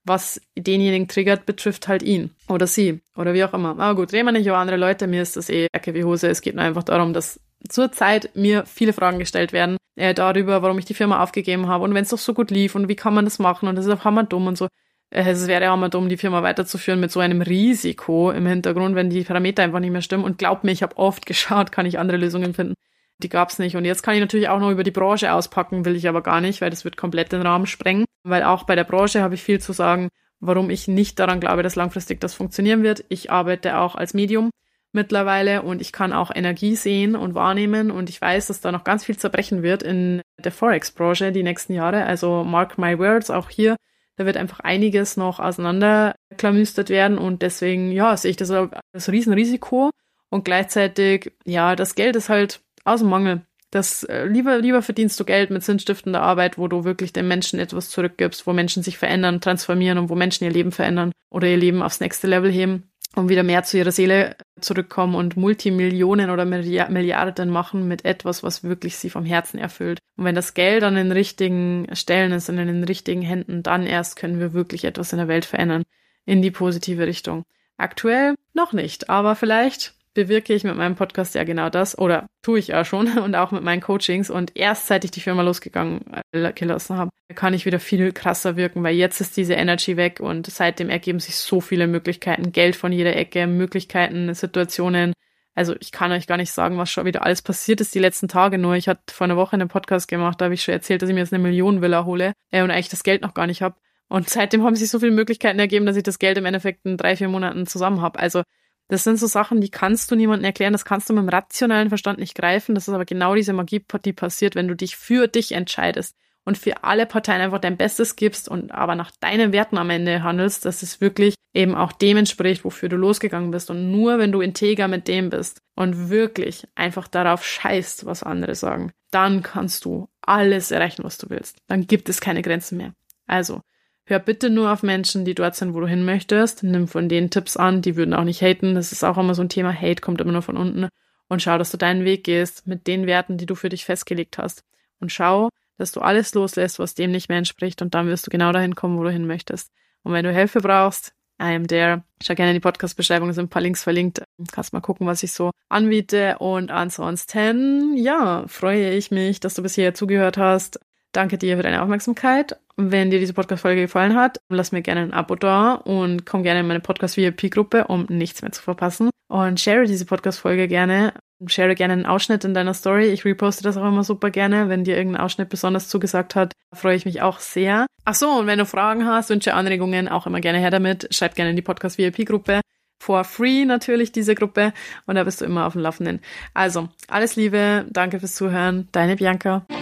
was denjenigen triggert, betrifft halt ihn oder sie oder wie auch immer. Aber gut, reden wir nicht über andere Leute, mir ist das eh Ecke wie Hose. Es geht nur einfach darum, dass zurzeit mir viele Fragen gestellt werden äh, darüber, warum ich die Firma aufgegeben habe und wenn es doch so gut lief und wie kann man das machen und das ist auch hammerdumm und so. Äh, es wäre hammerdumm, die Firma weiterzuführen mit so einem Risiko im Hintergrund, wenn die Parameter einfach nicht mehr stimmen. Und glaub mir, ich habe oft geschaut, kann ich andere Lösungen finden. Die gab's nicht. Und jetzt kann ich natürlich auch noch über die Branche auspacken, will ich aber gar nicht, weil das wird komplett den Rahmen sprengen. Weil auch bei der Branche habe ich viel zu sagen, warum ich nicht daran glaube, dass langfristig das funktionieren wird. Ich arbeite auch als Medium mittlerweile und ich kann auch Energie sehen und wahrnehmen und ich weiß, dass da noch ganz viel zerbrechen wird in der Forex-Branche die nächsten Jahre. Also mark my words, auch hier, da wird einfach einiges noch auseinanderklamüstert werden und deswegen, ja, sehe ich das als Riesenrisiko und gleichzeitig, ja, das Geld ist halt aus dem Mangel. Das, äh, lieber, lieber verdienst du Geld mit sinnstiftender Arbeit, wo du wirklich den Menschen etwas zurückgibst, wo Menschen sich verändern, transformieren und wo Menschen ihr Leben verändern oder ihr Leben aufs nächste Level heben und wieder mehr zu ihrer Seele zurückkommen und Multimillionen oder Milliarden machen mit etwas, was wirklich sie vom Herzen erfüllt. Und wenn das Geld an den richtigen Stellen ist und in den richtigen Händen, dann erst können wir wirklich etwas in der Welt verändern, in die positive Richtung. Aktuell noch nicht, aber vielleicht bewirke ich mit meinem Podcast ja genau das, oder tue ich ja schon und auch mit meinen Coachings und erst seit ich die Firma losgegangen gelassen habe, kann ich wieder viel krasser wirken, weil jetzt ist diese Energy weg und seitdem ergeben sich so viele Möglichkeiten, Geld von jeder Ecke, Möglichkeiten, Situationen. Also ich kann euch gar nicht sagen, was schon wieder alles passiert ist die letzten Tage, nur ich hatte vor einer Woche einen Podcast gemacht, da habe ich schon erzählt, dass ich mir jetzt eine Millionenvilla hole äh, und eigentlich das Geld noch gar nicht habe und seitdem haben sich so viele Möglichkeiten ergeben, dass ich das Geld im Endeffekt in drei, vier Monaten zusammen habe. Also das sind so Sachen, die kannst du niemandem erklären, das kannst du mit dem rationalen Verstand nicht greifen. Das ist aber genau diese Magie, die passiert, wenn du dich für dich entscheidest und für alle Parteien einfach dein Bestes gibst und aber nach deinen Werten am Ende handelst, dass es wirklich eben auch dem entspricht, wofür du losgegangen bist. Und nur wenn du integer mit dem bist und wirklich einfach darauf scheißt, was andere sagen, dann kannst du alles erreichen, was du willst. Dann gibt es keine Grenzen mehr. Also, hör bitte nur auf Menschen, die dort sind, wo du hin möchtest. Nimm von denen Tipps an, die würden auch nicht haten. Das ist auch immer so ein Thema. Hate kommt immer nur von unten. Und schau, dass du deinen Weg gehst mit den Werten, die du für dich festgelegt hast. Und schau, dass du alles loslässt, was dem nicht mehr entspricht. Und dann wirst du genau dahin kommen, wo du hin möchtest. Und wenn du Hilfe brauchst, I am there. Schau gerne in die Podcast-Beschreibung, es sind ein paar Links verlinkt. Kannst mal gucken, was ich so anbiete. Und ansonsten, ja, freue ich mich, dass du bis hierher zugehört hast. Danke dir für deine Aufmerksamkeit. Wenn dir diese Podcast-Folge gefallen hat, lass mir gerne ein Abo da und komm gerne in meine Podcast-V I P-Gruppe, um nichts mehr zu verpassen. Und share diese Podcast-Folge gerne. Share gerne einen Ausschnitt in deiner Story. Ich reposte das auch immer super gerne. Wenn dir irgendein Ausschnitt besonders zugesagt hat, freue ich mich auch sehr. Ach so, und wenn du Fragen hast, Wünsche, Anregungen, auch immer gerne her damit. Schreib gerne in die Podcast-V I P-Gruppe. For free natürlich diese Gruppe. Und da bist du immer auf dem Laufenden. Also, alles Liebe. Danke fürs Zuhören. Deine Bianca.